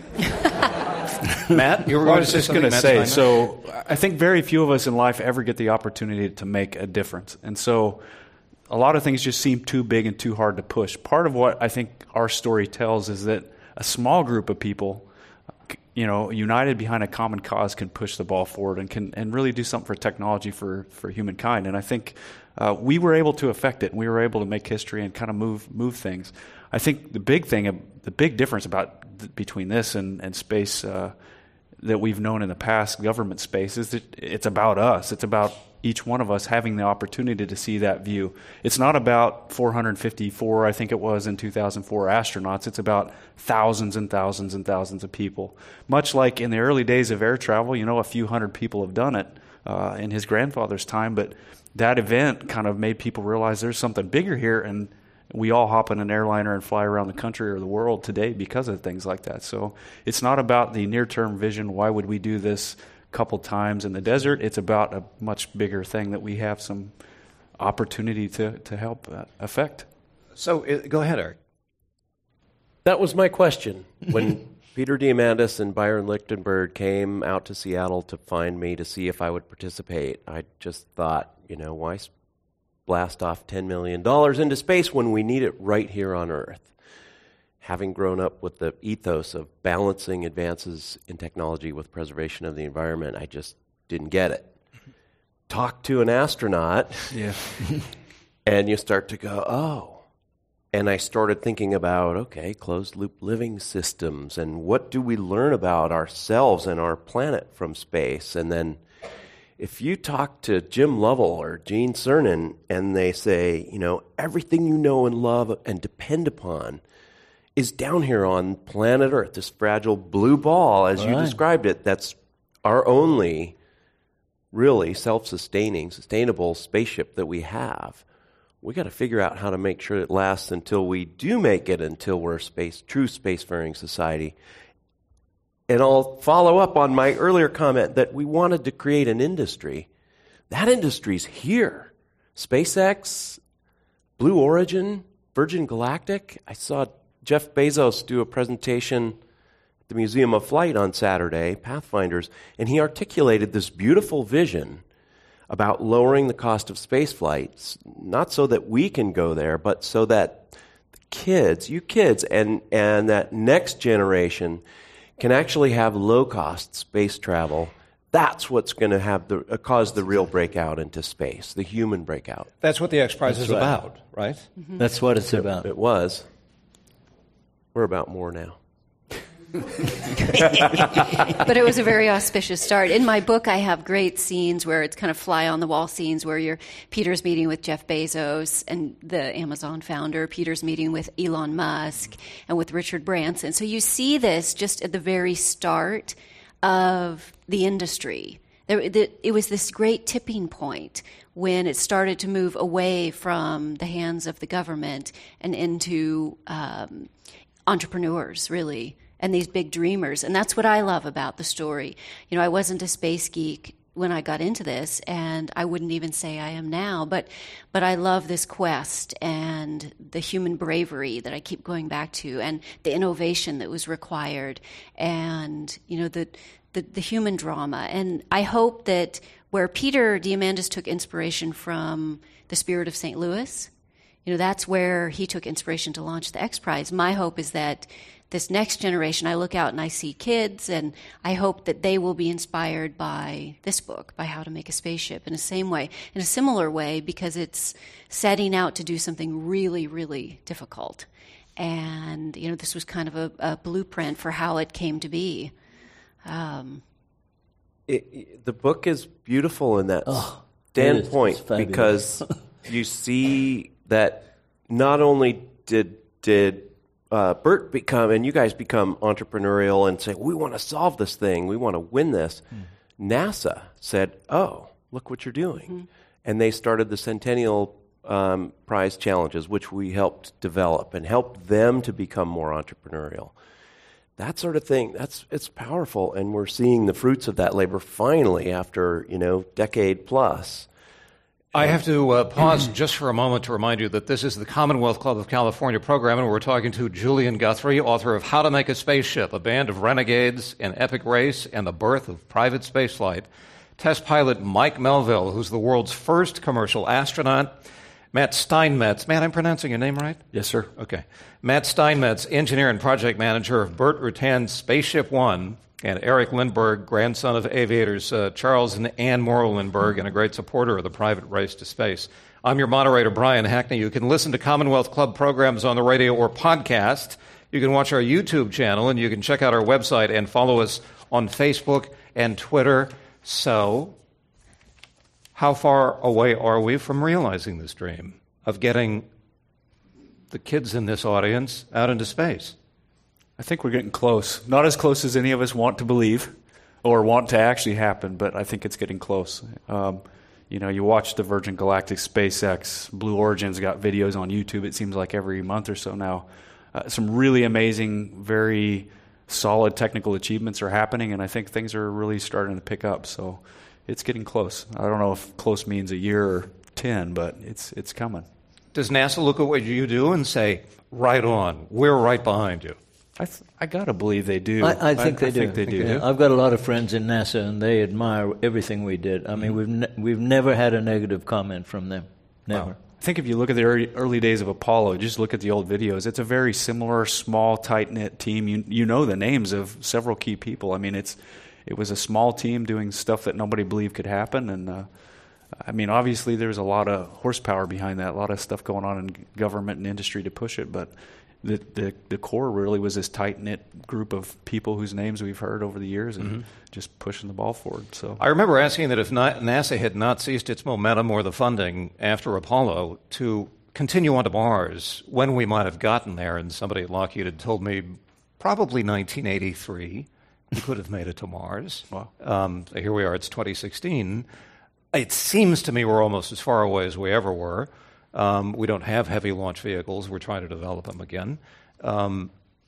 Matt, you were well, going I was to just say going to say, Steiner? so I think very few of us in life ever get the opportunity to make a difference. And so a lot of things just seem too big and too hard to push. Part of what I think our story tells is that a small group of people, you know, united behind a common cause, can push the ball forward and can and really do something for technology for, for humankind. And I think uh, we were able to affect it, and we were able to make history and kind of move move things. I think the big thing, the big difference about th- between this and, and space, uh, that we've known in the past, government space, is that it's about us. It's about each one of us having the opportunity to see that view. It's not about four hundred fifty-four, I think it was in two thousand four, astronauts. It's about thousands and thousands and thousands of people. Much like in the early days of air travel, you know, a few hundred people have done it uh, in his grandfather's time, but that event kind of made people realize there's something bigger here, and we all hop in an airliner and fly around the country or the world today because of things like that. So it's not about the near-term vision, why would we do this a couple times in the desert? It's about a much bigger thing that we have some opportunity to, to help uh, affect. So uh, go ahead, Eric. That was my question. When Peter Diamandis and Byron Lichtenberg came out to Seattle to find me to see if I would participate, I just thought, you know, why blast off ten million dollars into space when we need it right here on Earth? Having grown up with the ethos of balancing advances in technology with preservation of the environment, I just didn't get it. Talk to an astronaut, Yeah. and you start to go, oh. And I started thinking about, okay, closed-loop living systems, and what do we learn about ourselves and our planet from space? And then if you talk to Jim Lovell or Gene Cernan, and they say, you know, everything you know and love and depend upon is down here on planet Earth, this fragile blue ball, as you Right. described it, that's our only really self-sustaining, sustainable spaceship that we have. We got to figure out how to make sure it lasts until we do make it, until we're a space, true spacefaring society. And I'll follow up on my earlier comment that we wanted to create an industry. That industry's here. SpaceX, Blue Origin, Virgin Galactic. I saw Jeff Bezos do a presentation at the Museum of Flight on Saturday, Pathfinders, and he articulated this beautiful vision about lowering the cost of space flights, not so that we can go there, but so that the kids, you kids, and, and that next generation can actually have low-cost space travel. That's what's going to have the uh, cause the real breakout into space, the human breakout. That's what the X Prize is right. about, right? Mm-hmm. That's what it's about. It was. We're about more now. But it was a very auspicious start. In my book, I have great scenes where it's kind of fly-on-the-wall scenes where you're Peter's meeting with Jeff Bezos and the Amazon founder. Peter's meeting with Elon Musk and with Richard Branson. So you see this just at the very start of the industry. There, the, it was this great tipping point when it started to move away from the hands of the government and into um, entrepreneurs, really, and these big dreamers. And that's what I love about the story. You know, I wasn't a space geek when I got into this, and I wouldn't even say I am now, but but I love this quest and the human bravery that I keep going back to, and the innovation that was required, and, you know, the the, the human drama. And I hope that where Peter Diamandis took inspiration from the Spirit of Saint Louis, you know, that's where he took inspiration to launch the X Prize. My hope is that this next generation, I look out and I see kids, and I hope that they will be inspired by this book, by How to Make a Spaceship, in the same way, in a similar way, because it's setting out to do something really, really difficult. And, you know, this was kind of a, a blueprint for how it came to be. Um, It, it, the book is beautiful in that Oh, standpoint it is. It's fabulous. because you see that not only did did uh, Bert become, and you guys become entrepreneurial and say, we want to solve this thing, we want to win this. Mm. NASA said, oh, look what you're doing. Mm. And they started the Centennial um, Prize Challenges, which we helped develop and helped them to become more entrepreneurial. That sort of thing, that's it's powerful, and we're seeing the fruits of that labor finally after, you know, decade plus. I have to uh, pause just for a moment to remind you that this is the Commonwealth Club of California program, and we're talking to Julian Guthrie, author of How to Make a Spaceship, A Band of Renegades, An Epic Race, and the Birth of Private Spaceflight. Test pilot Mike Melville, who's the world's first commercial astronaut. Matt Steinmetz. Matt, I'm pronouncing your name right? Yes, sir. Okay. Matt Steinmetz, engineer and project manager of Burt Rutan's Spaceship One, and Eric Lindbergh, grandson of aviators uh, Charles and Ann Morrow Lindbergh, and a great supporter of the private race to space. I'm your moderator, Brian Hackney. You can listen to Commonwealth Club programs on the radio or podcast. You can watch our YouTube channel, and you can check out our website and follow us on Facebook and Twitter. So, how far away are we from realizing this dream of getting the kids in this audience out into space? I think we're getting close. Not as close as any of us want to believe or want to actually happen, but I think it's getting close. Um, you know, you watch the Virgin Galactic, SpaceX, Blue Origin's got videos on YouTube, it seems like every month or so now. Uh, some really amazing, very solid technical achievements are happening, and I think things are really starting to pick up. So it's getting close. I don't know if close means a year or ten, but it's it's coming. Does NASA look at what you do and say, right on, we're right behind you? I th- I gotta believe they do. I, I think I, they I do. Think they do. Yeah. I've got a lot of friends in NASA, and they admire everything we did. I mean, mm-hmm. we've ne- we've never had a negative comment from them. Never. Wow. I think if you look at the early, early days of Apollo, just look at the old videos. It's a very similar, small, tight knit team. You you know the names of several key people. I mean, it's it was a small team doing stuff that nobody believed could happen, and uh, I mean, obviously there's a lot of horsepower behind that, a lot of stuff going on in government and industry to push it, but. The, the the core really was this tight-knit group of people whose names we've heard over the years and mm-hmm. just pushing the ball forward. So I remember asking that if not, NASA had not ceased its momentum or the funding after Apollo to continue on to Mars, when we might have gotten there, and somebody at Lockheed had told me probably nineteen eighty-three we could have made it to Mars. Wow. Um, so here we are, it's twenty sixteen. It seems to me we're almost as far away as we ever were. Um, we don't have heavy launch vehicles. We're trying to develop them again. Um,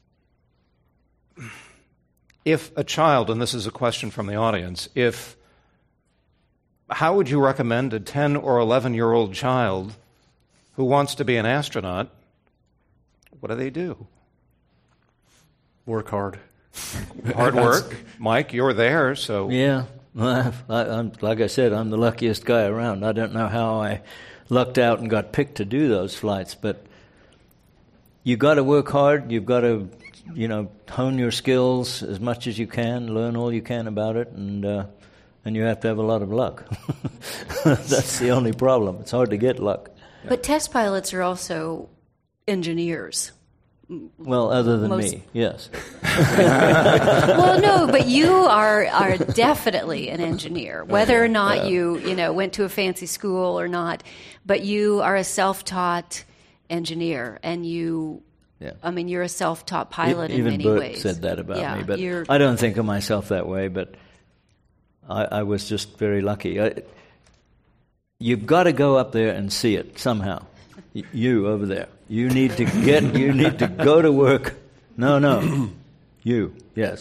if a child, and this is a question from the audience, if how would you recommend a ten or eleven-year-old child who wants to be an astronaut, what do they do? Work hard. Hard work. Mike, you're there, so... Yeah. Well, I, I'm, like I said, I'm the luckiest guy around. I don't know how I... lucked out and got picked to do those flights, but you got to work hard. You've got to, you know, hone your skills as much as you can, learn all you can about it, and uh, and you have to have a lot of luck. That's the only problem. It's hard to get luck. But test pilots are also engineers. Well, other than Most... me, yes. Well, no, but you are are definitely an engineer, whether or not yeah. you you know went to a fancy school or not. But you are a self-taught engineer, and you, yeah. I mean, you're a self-taught pilot e- in many Bert ways. Even Bert said that about yeah, me, but you're... I don't think of myself that way. But I, I was just very lucky. I, you've got to go up there and see it somehow. Y- you over there. You need to get, you need to go to work. No, no. You, yes.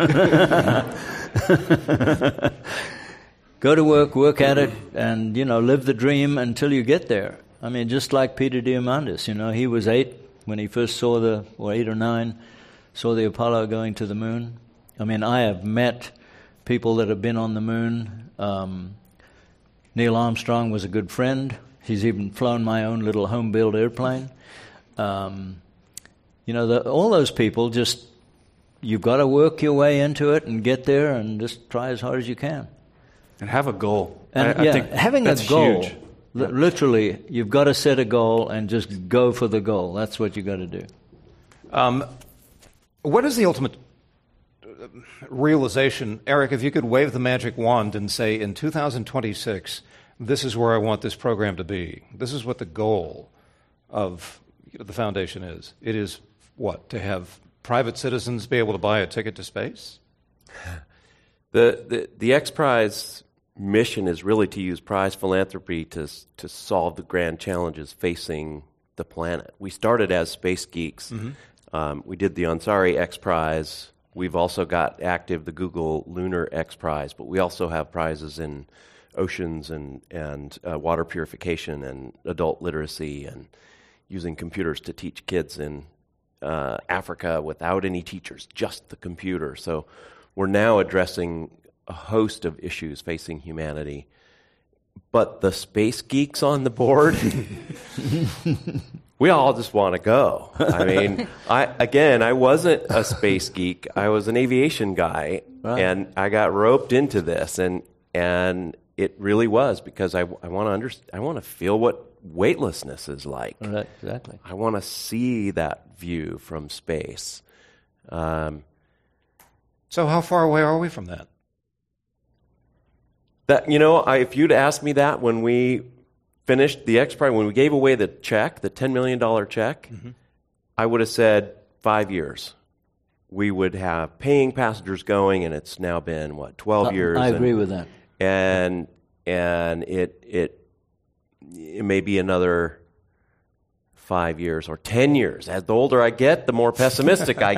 Go to work, work at it, and, you know, live the dream until you get there. I mean, just like Peter Diamandis, you know, he was eight when he first saw the, or eight or nine, saw the Apollo going to the moon. I mean, I have met people that have been on the moon. Um, Neil Armstrong was a good friend. He's even flown my own little home-built airplane. Um, you know, the, all those people just, you've got to work your way into it and get there and just try as hard as you can. And have a goal. And I, yeah, I think having that's a goal, huge. Li- literally, you've got to set a goal and just go for the goal. That's what you've got to do. Um, what is the ultimate realization? Eric, if you could wave the magic wand and say, in two thousand twenty-six, this is where I want this program to be. This is what the goal of the foundation is. It is what? To have private citizens be able to buy a ticket to space? The the, the X Prize mission is really to use prize philanthropy to to solve the grand challenges facing the planet. We started as space geeks. Mm-hmm. Um, we did the Ansari X Prize. We've also got active the Google Lunar X Prize, but we also have prizes in oceans and and uh, water purification and adult literacy and using computers to teach kids in uh, Africa without any teachers, just the computer. So we're now addressing a host of issues facing humanity. But the space geeks on the board, we all just want to go. I mean, I again, I wasn't a space geek. I was an aviation guy, right. And I got roped into this, and and it really was because I, I want to under, I want to feel what weightlessness is like. Right, exactly. I want to see that view from space. Um, So how far away are we from that? That you know, I, if you'd asked me that when we finished the X Prize, when we gave away the check, the ten million dollars check, mm-hmm. I would have said five years. We would have paying passengers going, and it's now been, what, twelve uh, years? I agree and, with that. And and it it it may be another five years or ten years. As the older I get, the more pessimistic I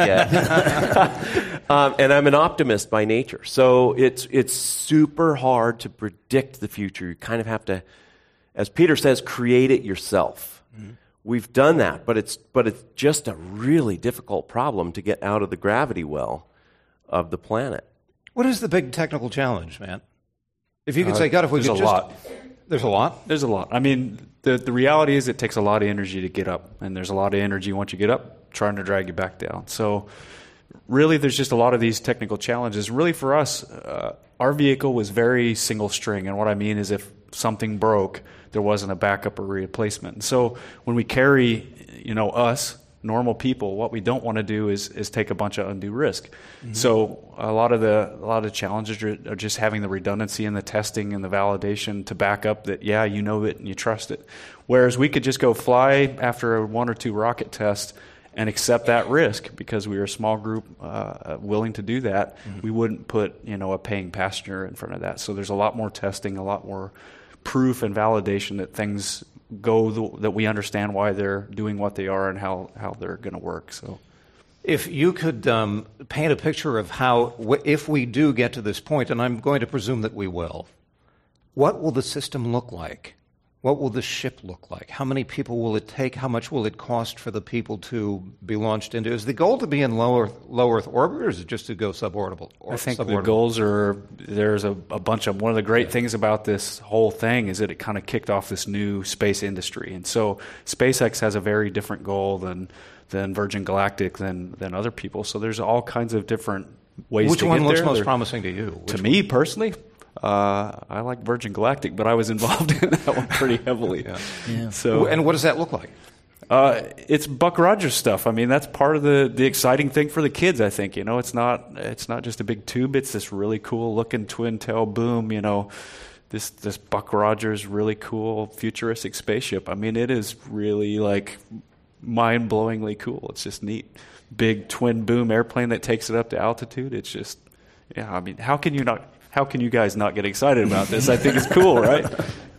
get. um, and I'm an optimist by nature. So it's it's super hard to predict the future. You kind of have to, as Peter says, create it yourself. Mm-hmm. We've done that, but it's but it's just a really difficult problem to get out of the gravity well of the planet. What is the big technical challenge, man? If you could uh, say, God, if we there's could a just... lot. There's a lot? There's a lot. I mean, the, the reality is it takes a lot of energy to get up, and there's a lot of energy once you get up trying to drag you back down. So really there's just a lot of these technical challenges. Really for us, uh, our vehicle was very single string, and what I mean is if something broke, there wasn't a backup or replacement. And so when we carry, you know, us, normal people, what we don't want to do is is take a bunch of undue risk. Mm-hmm. So a lot of the a lot of challenges are, are just having the redundancy and the testing and the validation to back up that, yeah, you know it and you trust it. Whereas we could just go fly after a one or two rocket tests and accept that risk because we were a small group uh, willing to do that. Mm-hmm. We wouldn't put, you know, a paying passenger in front of that. So there's a lot more testing, a lot more proof and validation that things go the, that we understand why they're doing what they are and how, how they're going to work. So, if you could um, paint a picture of how, if we do get to this point, and I'm going to presume that we will, what will the system look like? What will the ship look like? How many people will it take? How much will it cost for the people to be launched into? Is the goal to be in low Earth, low Earth orbit, or is it just to go suborbital? Or I think suborbital? The goals are, there's a, a bunch of, one of the great yeah. things about this whole thing is that it kind of kicked off this new space industry. And so SpaceX has a very different goal than than Virgin Galactic, than than other people. So there's all kinds of different ways Which to one get looks there. most They're, promising to you? Which to one? me personally, Uh, I like Virgin Galactic, but I was involved in that one pretty heavily. yeah. Yeah. So, and what does that look like? Uh, it's Buck Rogers stuff. I mean, that's part of the, the exciting thing for the kids. I think you know, it's not it's not just a big tube. It's this really cool looking twin tail boom. You know, this this Buck Rogers really cool futuristic spaceship. I mean, it is really like mind blowingly cool. It's just neat. Big twin boom airplane that takes it up to altitude. It's just yeah. I mean, how can you not? How can you guys not get excited about this? I think it's cool, right?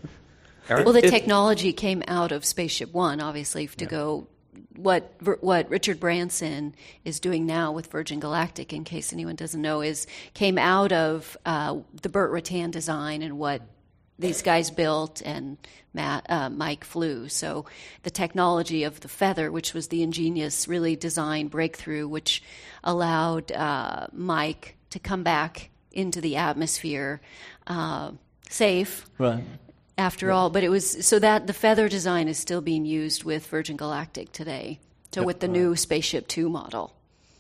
Well, the technology came out of Spaceship One, obviously, to yeah. go what what Richard Branson is doing now with Virgin Galactic, in case anyone doesn't know, is came out of uh, the Burt Rutan design and what these guys built and Matt, uh, Mike flew. So the technology of the feather, which was the ingenious, really design breakthrough, which allowed uh, Mike to come back into the atmosphere uh, safe. Right. After all, but it was so that the feather design is still being used with Virgin Galactic today. So yep. with the new Spaceship Two model.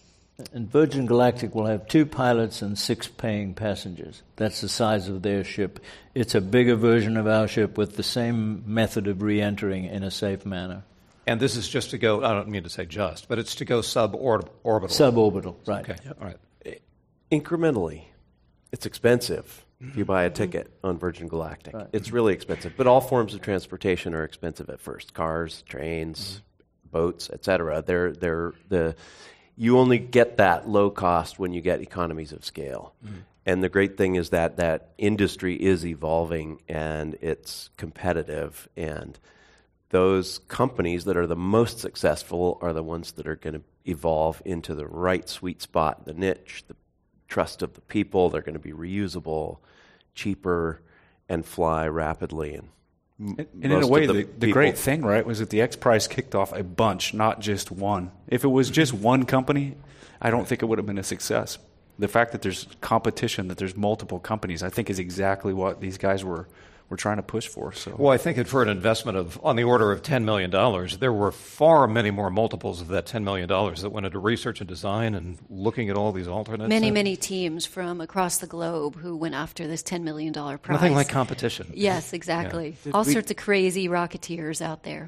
And Virgin Galactic will have two pilots and six paying passengers. That's the size of their ship. It's a bigger version of our ship with the same method of re-entering in a safe manner. And this is just to go, I don't mean to say just, but it's to go suborbital. Suborbital, right. Okay, yep. All right. Incrementally, it's expensive. If you buy a ticket on Virgin Galactic, right. it's really expensive. But all forms of transportation are expensive at first: cars, trains, mm-hmm. boats, et cetera. They're they're the you only get that low cost when you get economies of scale. Mm-hmm. And the great thing is that that industry is evolving and it's competitive. And those companies that are the most successful are the ones that are going to evolve into the right sweet spot, the niche, the trust of the people. They're going to be reusable, cheaper, and fly rapidly. And, and in a way, the, the, the great thing, right, was that the X Prize kicked off a bunch, not just one. If it was just one company, I don't think it would have been a success. The fact that there's competition, that there's multiple companies, I think is exactly what these guys were we're trying to push for. So, well, I think that for an investment of on the order of ten million dollars, there were far many more multiples of that ten million dollars that went into research and design and looking at all these alternates. Many, many teams from across the globe who went after this ten million dollars prize. Nothing like competition. Yes, exactly. Yeah. All we, sorts of crazy rocketeers out there.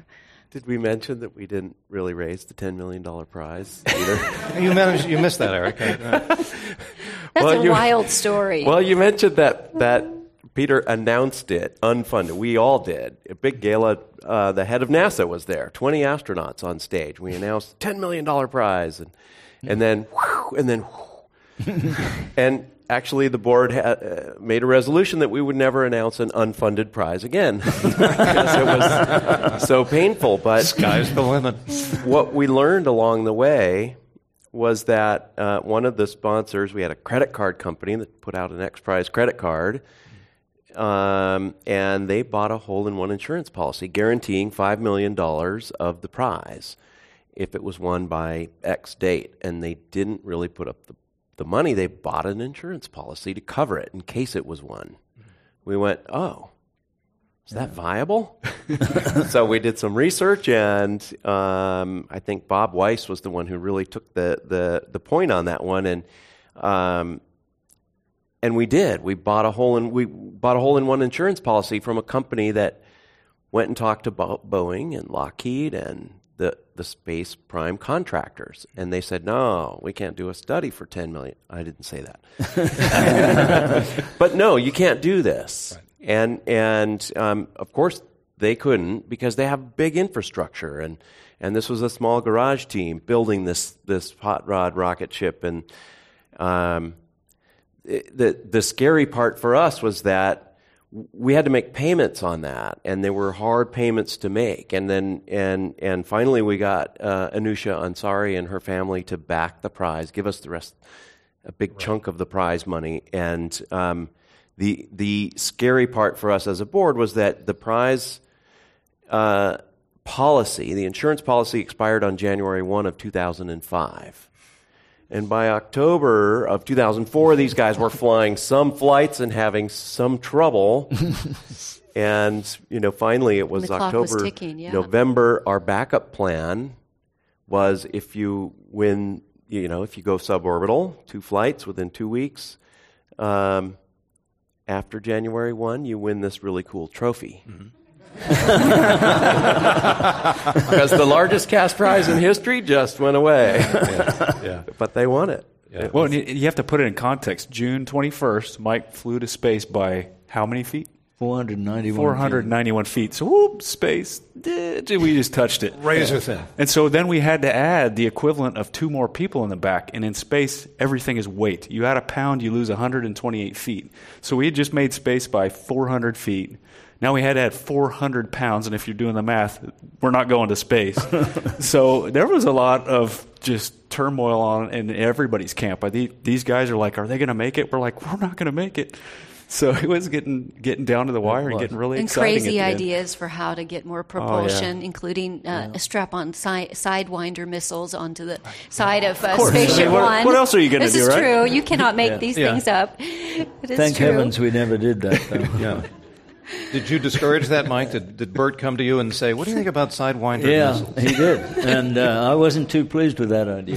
Did we mention that we didn't really raise the ten million dollars prize either? You managed, you missed that, Eric. That's Well, a you- wild story. Well, you mentioned that that Peter announced it unfunded. We all did. A big gala. Uh, the head of NASA was there. Twenty astronauts on stage. We announced ten million dollars prize, and and then whew, and then whew. And actually, the board ha- uh, made a resolution that we would never announce an unfunded prize again because it was so painful. But Sky's the limit. what we learned along the way was that uh, one of the sponsors, we had a credit card company that put out an X Prize credit card, um, and they bought a hole-in-one insurance policy guaranteeing five million dollars of the prize if it was won by X date. And they didn't really put up the, the money. They bought an insurance policy to cover it in case it was won. We went, oh, is that viable? So we did some research, and um, I think Bob Weiss was the one who really took the the, the point on that one, and um, and we did. We bought a hole in we bought a hole in one insurance policy from a company that went and talked to Bo- Boeing and Lockheed and the the space prime contractors, and they said, no, we can't do a study for ten million. I didn't say that, but no, you can't do this. Right. And and um, of course they couldn't because they have big infrastructure, and, and this was a small garage team building this this hot rod rocket ship, and um, it, the the scary part for us was that we had to make payments on that, and they were hard payments to make, and then and and finally we got uh, Anusha Ansari and her family to back the prize, give us the rest, a big right. chunk of the prize money, and. Um, The the scary part for us as a board was that the prize uh, policy, the insurance policy, expired on January first of two thousand five. And by October of two thousand four, these guys were flying some flights and having some trouble. And, you know, finally it was the clock October, was ticking, yeah. November. Our backup plan was if you win, you know, if you go suborbital, two flights within two weeks, um, after January first, you win this really cool trophy. Mm-hmm. Because the largest cash prize in history just went away. Yeah, yeah. But they won it. Yeah. it Well, was, you have to put it in context. June twenty-first, Mike flew to space by how many feet? four hundred ninety-one four hundred ninety-one feet. So, whoop, space. We just touched it. Razor thin. And so then we had to add the equivalent of two more people in the back. And in space, everything is weight. You add a pound, you lose one hundred twenty-eight feet. So we had just made space by four hundred feet. Now we had to add four hundred pounds. And if you're doing the math, we're not going to space. So there was a lot of just turmoil on in everybody's camp. These guys are like, are they going to make it? We're like, we're not going to make it. So it was getting getting down to the wire and getting really and exciting. And crazy at the ideas end. for how to get more propulsion, oh, yeah. including uh, yeah. a strap-on si- Sidewinder missiles onto the side of, uh, of Spaceship I mean, what, One. What else are you going to this do, is right? true. You cannot make Yeah. these Yeah. things up. It is Thank true. heavens we never did that, though. Yeah. Did you discourage that, Mike? Did, did Bert come to you and say, what do you think about Sidewinder Yeah, missiles? he did. And uh, I wasn't too pleased with that idea.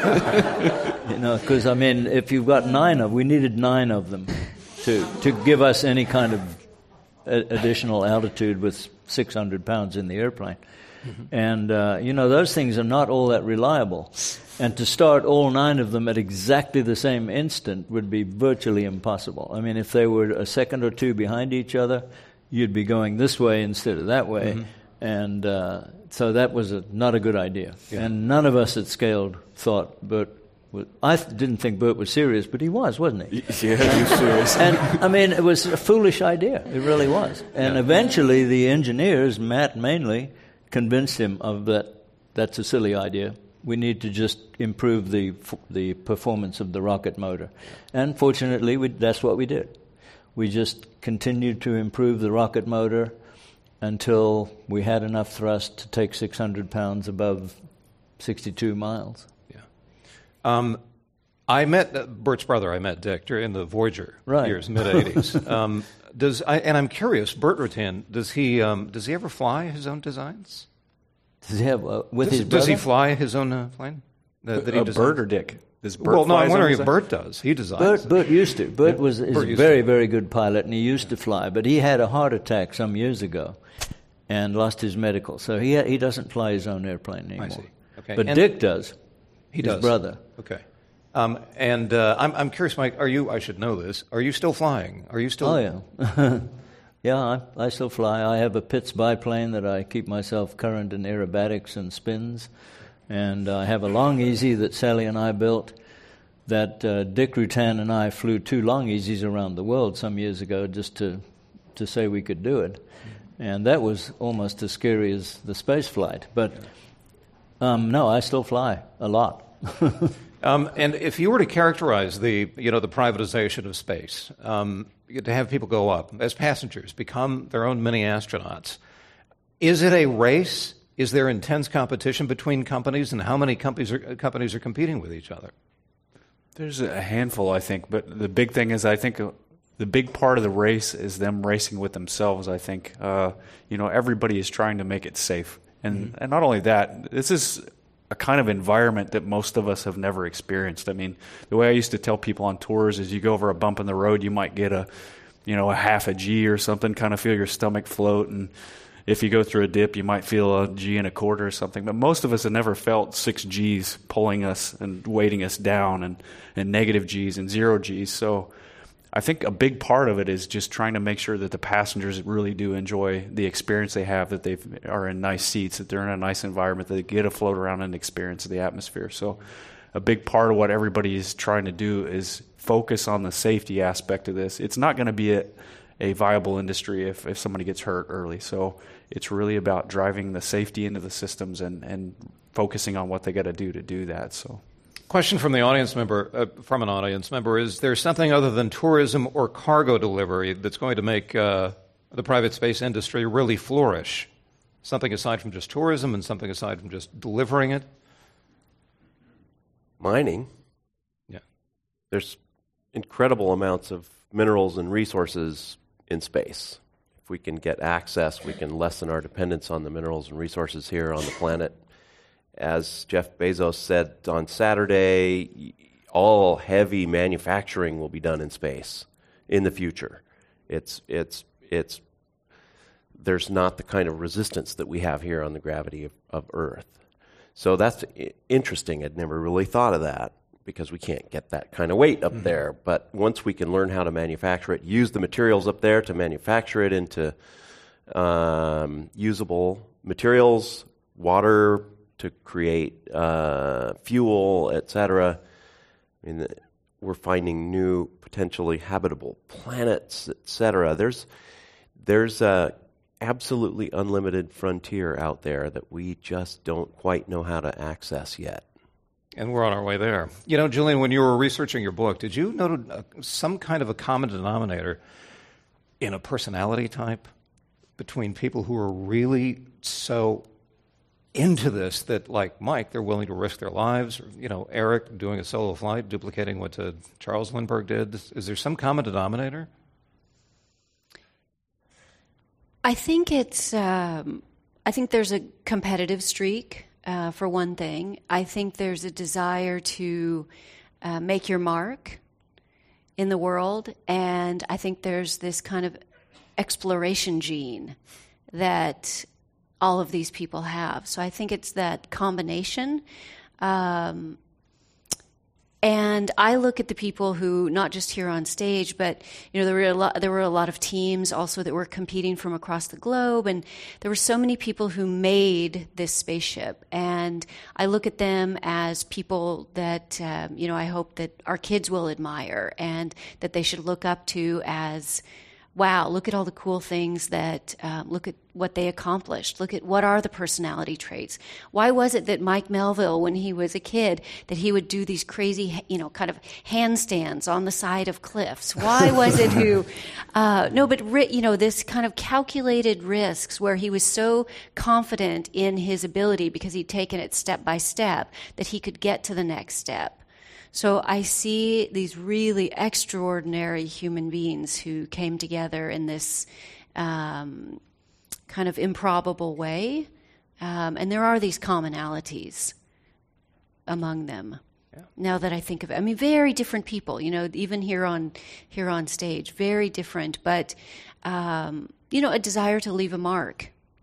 You know, because, I mean, if you've got nine of we needed nine of them to, to give us any kind of a- additional altitude with six hundred pounds in the airplane. Mm-hmm. And, uh, you know, those things are not all that reliable. And to start all nine of them at exactly the same instant would be virtually impossible. I mean, if they were a second or two behind each other, you'd be going this way instead of that way. Mm-hmm. And uh, so that was a, not a good idea. Yeah. And none of us at Scaled thought Bert was, I th- didn't think Bert was serious, but he was, wasn't he? yeah, he was serious. And, I mean, it was a foolish idea. It really was. And yeah. eventually the engineers, Matt mainly, convinced him of that that's a silly idea. We need to just improve the the performance of the rocket motor. And fortunately, we, that's what we did. We just continued to improve the rocket motor until we had enough thrust to take six hundred pounds above sixty-two miles. Yeah. Um, I met uh, Bert's brother. I met Dick during the Voyager right. years, mid eighties. um, does I, and I'm curious, Bert Rutan, does he um, does he ever fly his own designs? Does he have uh, with does, his brother? Does he fly his own uh, plane? That, that he uh, designed? Bert or Dick? Does Bert well, no, fly I'm his wondering own if Bert does. He designs. Bert, it. Bert used to. Bert was is Bert a used very, to. very good pilot, and he used to fly. But he had a heart attack some years ago, and lost his medical. So he he doesn't fly his own airplane anymore. I see. Okay. But and Dick does. He his does. brother. Okay. Um, and uh, I'm I'm curious, Mike. Are you? I should know this. Are you still flying? Are you still? Oh yeah. Yeah, I, I still fly. I have a Pitts biplane that I keep myself current in aerobatics and spins. And I have a Long Easy that Sally and I built that uh, Dick Rutan and I flew two Long Easies around the world some years ago just to to say we could do it. And that was almost as scary as the space flight. But um, no, I still fly a lot. um, and if you were to characterize the, you know, the privatization of space, um, to have people go up as passengers, become their own mini astronauts, is it a race? Is there intense competition between companies, and how many companies are, companies are competing with each other? There's a handful, I think, but the big thing is I think uh, the big part of the race is them racing with themselves, I think. Uh, you know, everybody is trying to make it safe. And, mm-hmm. and not only that, this is a kind of environment that most of us have never experienced. I mean, the way I used to tell people on tours is you go over a bump in the road, you might get a, you know, a half a G or something, kind of feel your stomach float, and if you go through a dip, you might feel a G and a quarter or something. But most of us have never felt six G's pulling us and weighting us down, and, and negative G's and zero G's. So I think a big part of it is just trying to make sure that the passengers really do enjoy the experience they have, that they are in nice seats, that they're in a nice environment, that they get to float around and experience the atmosphere. So a big part of what everybody is trying to do is focus on the safety aspect of this. It's not going to be a, a viable industry if, if somebody gets hurt early. So it's really about driving the safety into the systems and, and focusing on what they got to do to do that. So. Question from the audience member, uh, from an audience member, is there something other than tourism or cargo delivery that's going to make uh, the private space industry really flourish? Something aside from just tourism and something aside from just delivering it? Mining. Yeah. There's incredible amounts of minerals and resources in space. If we can get access, we can lessen our dependence on the minerals and resources here on the planet. As Jeff Bezos said on Saturday, all heavy manufacturing will be done in space in the future. It's it's it's there's not the kind of resistance that we have here on the gravity of, of Earth. So that's interesting. I'd never really thought of that because we can't get that kind of weight up mm-hmm. there. But once we can learn how to manufacture it, use the materials up there to manufacture it into um, usable materials, water, to create uh, fuel, et cetera. I mean, we're finding new, potentially habitable planets, et cetera. There's, there's a absolutely unlimited frontier out there that we just don't quite know how to access yet. And we're on our way there. You know, Julian, when you were researching your book, did you note uh, some kind of a common denominator in a personality type between people who are really so into this that, like Mike, they're willing to risk their lives, or, you know, Eric doing a solo flight, duplicating what uh, Charles Lindbergh did? Is there some common denominator? I think it's, um, I think there's a competitive streak, uh, for one thing. I think there's a desire to uh, make your mark in the world, and I think there's this kind of exploration gene that all of these people have. So I think it's that combination. Um, and I look at the people who, not just here on stage, but you know, there were a lot, there were a lot of teams also that were competing from across the globe, and there were so many people who made this spaceship. And I look at them as people that um, you know, I hope that our kids will admire and that they should look up to as, wow, look at all the cool things that, uh, look at what they accomplished. Look at what are the personality traits. Why was it that Mike Melville, when he was a kid, that he would do these crazy, you know, kind of handstands on the side of cliffs? Why was it who, uh, no, but, you know, this kind of calculated risks where he was so confident in his ability because he'd taken it step by step that he could get to the next step. So I see these really extraordinary human beings who came together in this um, kind of improbable way. Um, and there are these commonalities among them. Yeah. Now that I think of it, I mean, very different people, you know, even here on here on stage, very different, but, um, you know, a desire to leave a mark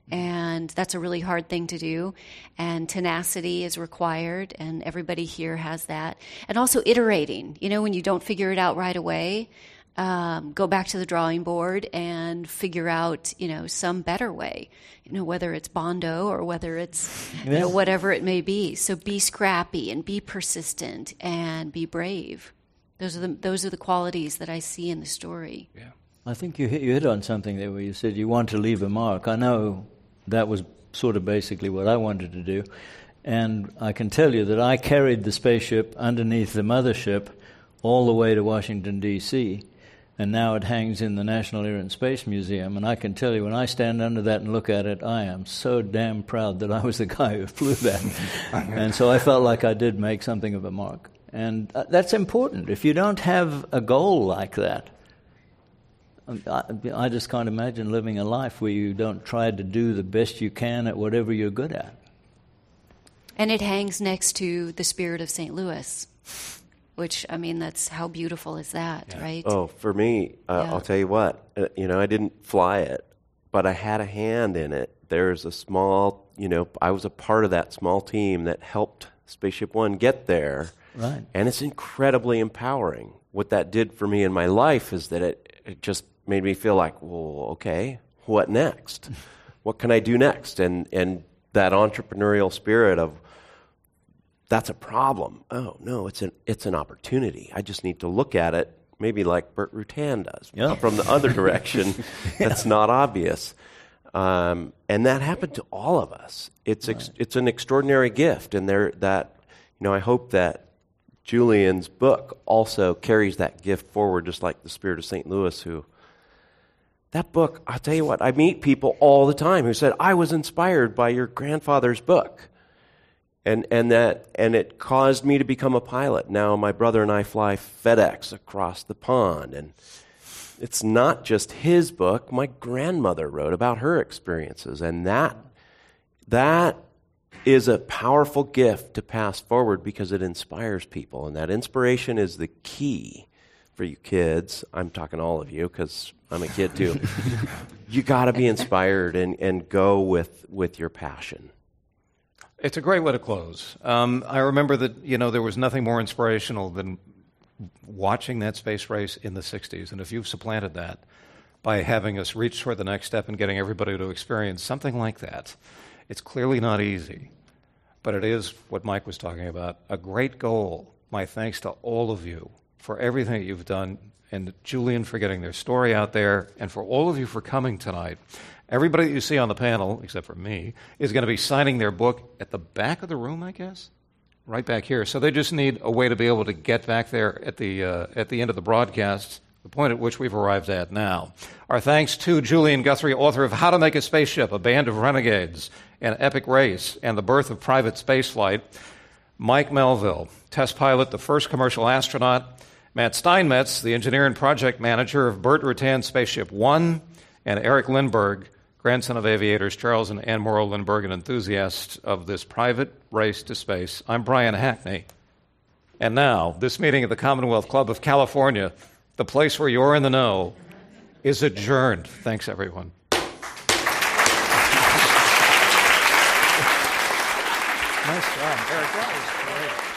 And that's a really hard thing to do. And tenacity is required, and everybody here has that. And also iterating. You know, when you don't figure it out right away, um, go back to the drawing board and figure out, you know, some better way. You know, whether it's Bondo or whether it's, you know, whatever it may be. So be scrappy and be persistent and be brave. Those are the those are the qualities that I see in the story. Yeah. I think you hit, you hit on something there where you said you want to leave a mark. I know that was sort of basically what I wanted to do. And I can tell you that I carried the spaceship underneath the mothership all the way to Washington, D C, and now it hangs in the National Air and Space Museum. And I can tell you, when I stand under that and look at it, I am so damn proud that I was the guy who flew that. And so I felt like I did make something of a mark. And uh, that's important. If you don't have a goal like that, I, I just can't imagine living a life where you don't try to do the best you can at whatever you're good at. And it hangs next to the Spirit of Saint Louis, which, I mean, that's how beautiful is that, yeah. right? Oh, for me, uh, yeah. I'll tell you what, uh, you know, I didn't fly it, but I had a hand in it. There's a small, you know, I was a part of that small team that helped Spaceship One get there. Right. And it's incredibly empowering. What that did for me in my life is that it, it just made me feel like, well, okay, what next? What can I do next? And and that entrepreneurial spirit of, that's a problem. Oh, no, it's an it's an opportunity. I just need to look at it maybe like Burt Rutan does, yeah. from the other direction that's not obvious. Um, and that happened to all of us. It's ex- right. it's an extraordinary gift, and there that you know I hope that Julian's book also carries that gift forward, just like the Spirit of Saint Louis, who, that book, I'll tell you what, I meet people all the time who said, I was inspired by your grandfather's book. And and that and it caused me to become a pilot. Now my brother and I fly FedEx across the pond. And it's not just his book. My grandmother wrote about her experiences. And that that is a powerful gift to pass forward because it inspires people. And that inspiration is the key for you kids. I'm talking to all of you because I'm a kid too. You got to be inspired and, and go with, with your passion. It's a great way to close. Um, I remember that, you know, there was nothing more inspirational than watching that space race in the sixties. And if you've supplanted that by having us reach toward the next step and getting everybody to experience something like that, it's clearly not easy. But it is what Mike was talking about, a great goal. My thanks to all of you for everything that you've done, and Julian for getting their story out there, and for all of you for coming tonight. Everybody that you see on the panel, except for me, is going to be signing their book at the back of the room, I guess, right back here. So they just need a way to be able to get back there at the uh, at the end of the broadcast, the point at which we've arrived at now. Our thanks to Julian Guthrie, author of How to Make a Spaceship, A Band of Renegades, An Epic Race, and the Birth of Private Spaceflight. Mike Melville, test pilot, the first commercial astronaut. Matt Steinmetz, the engineer and project manager of Burt Rutan Spaceship One. And Eric Lindbergh, grandson of aviators Charles and Ann Morrow Lindbergh, an enthusiast of this private race to space. I'm Brian Hackney. And now, this meeting of the Commonwealth Club of California, the place where you're in the know, is adjourned. Thanks, everyone. Nice job, Eric. That was great.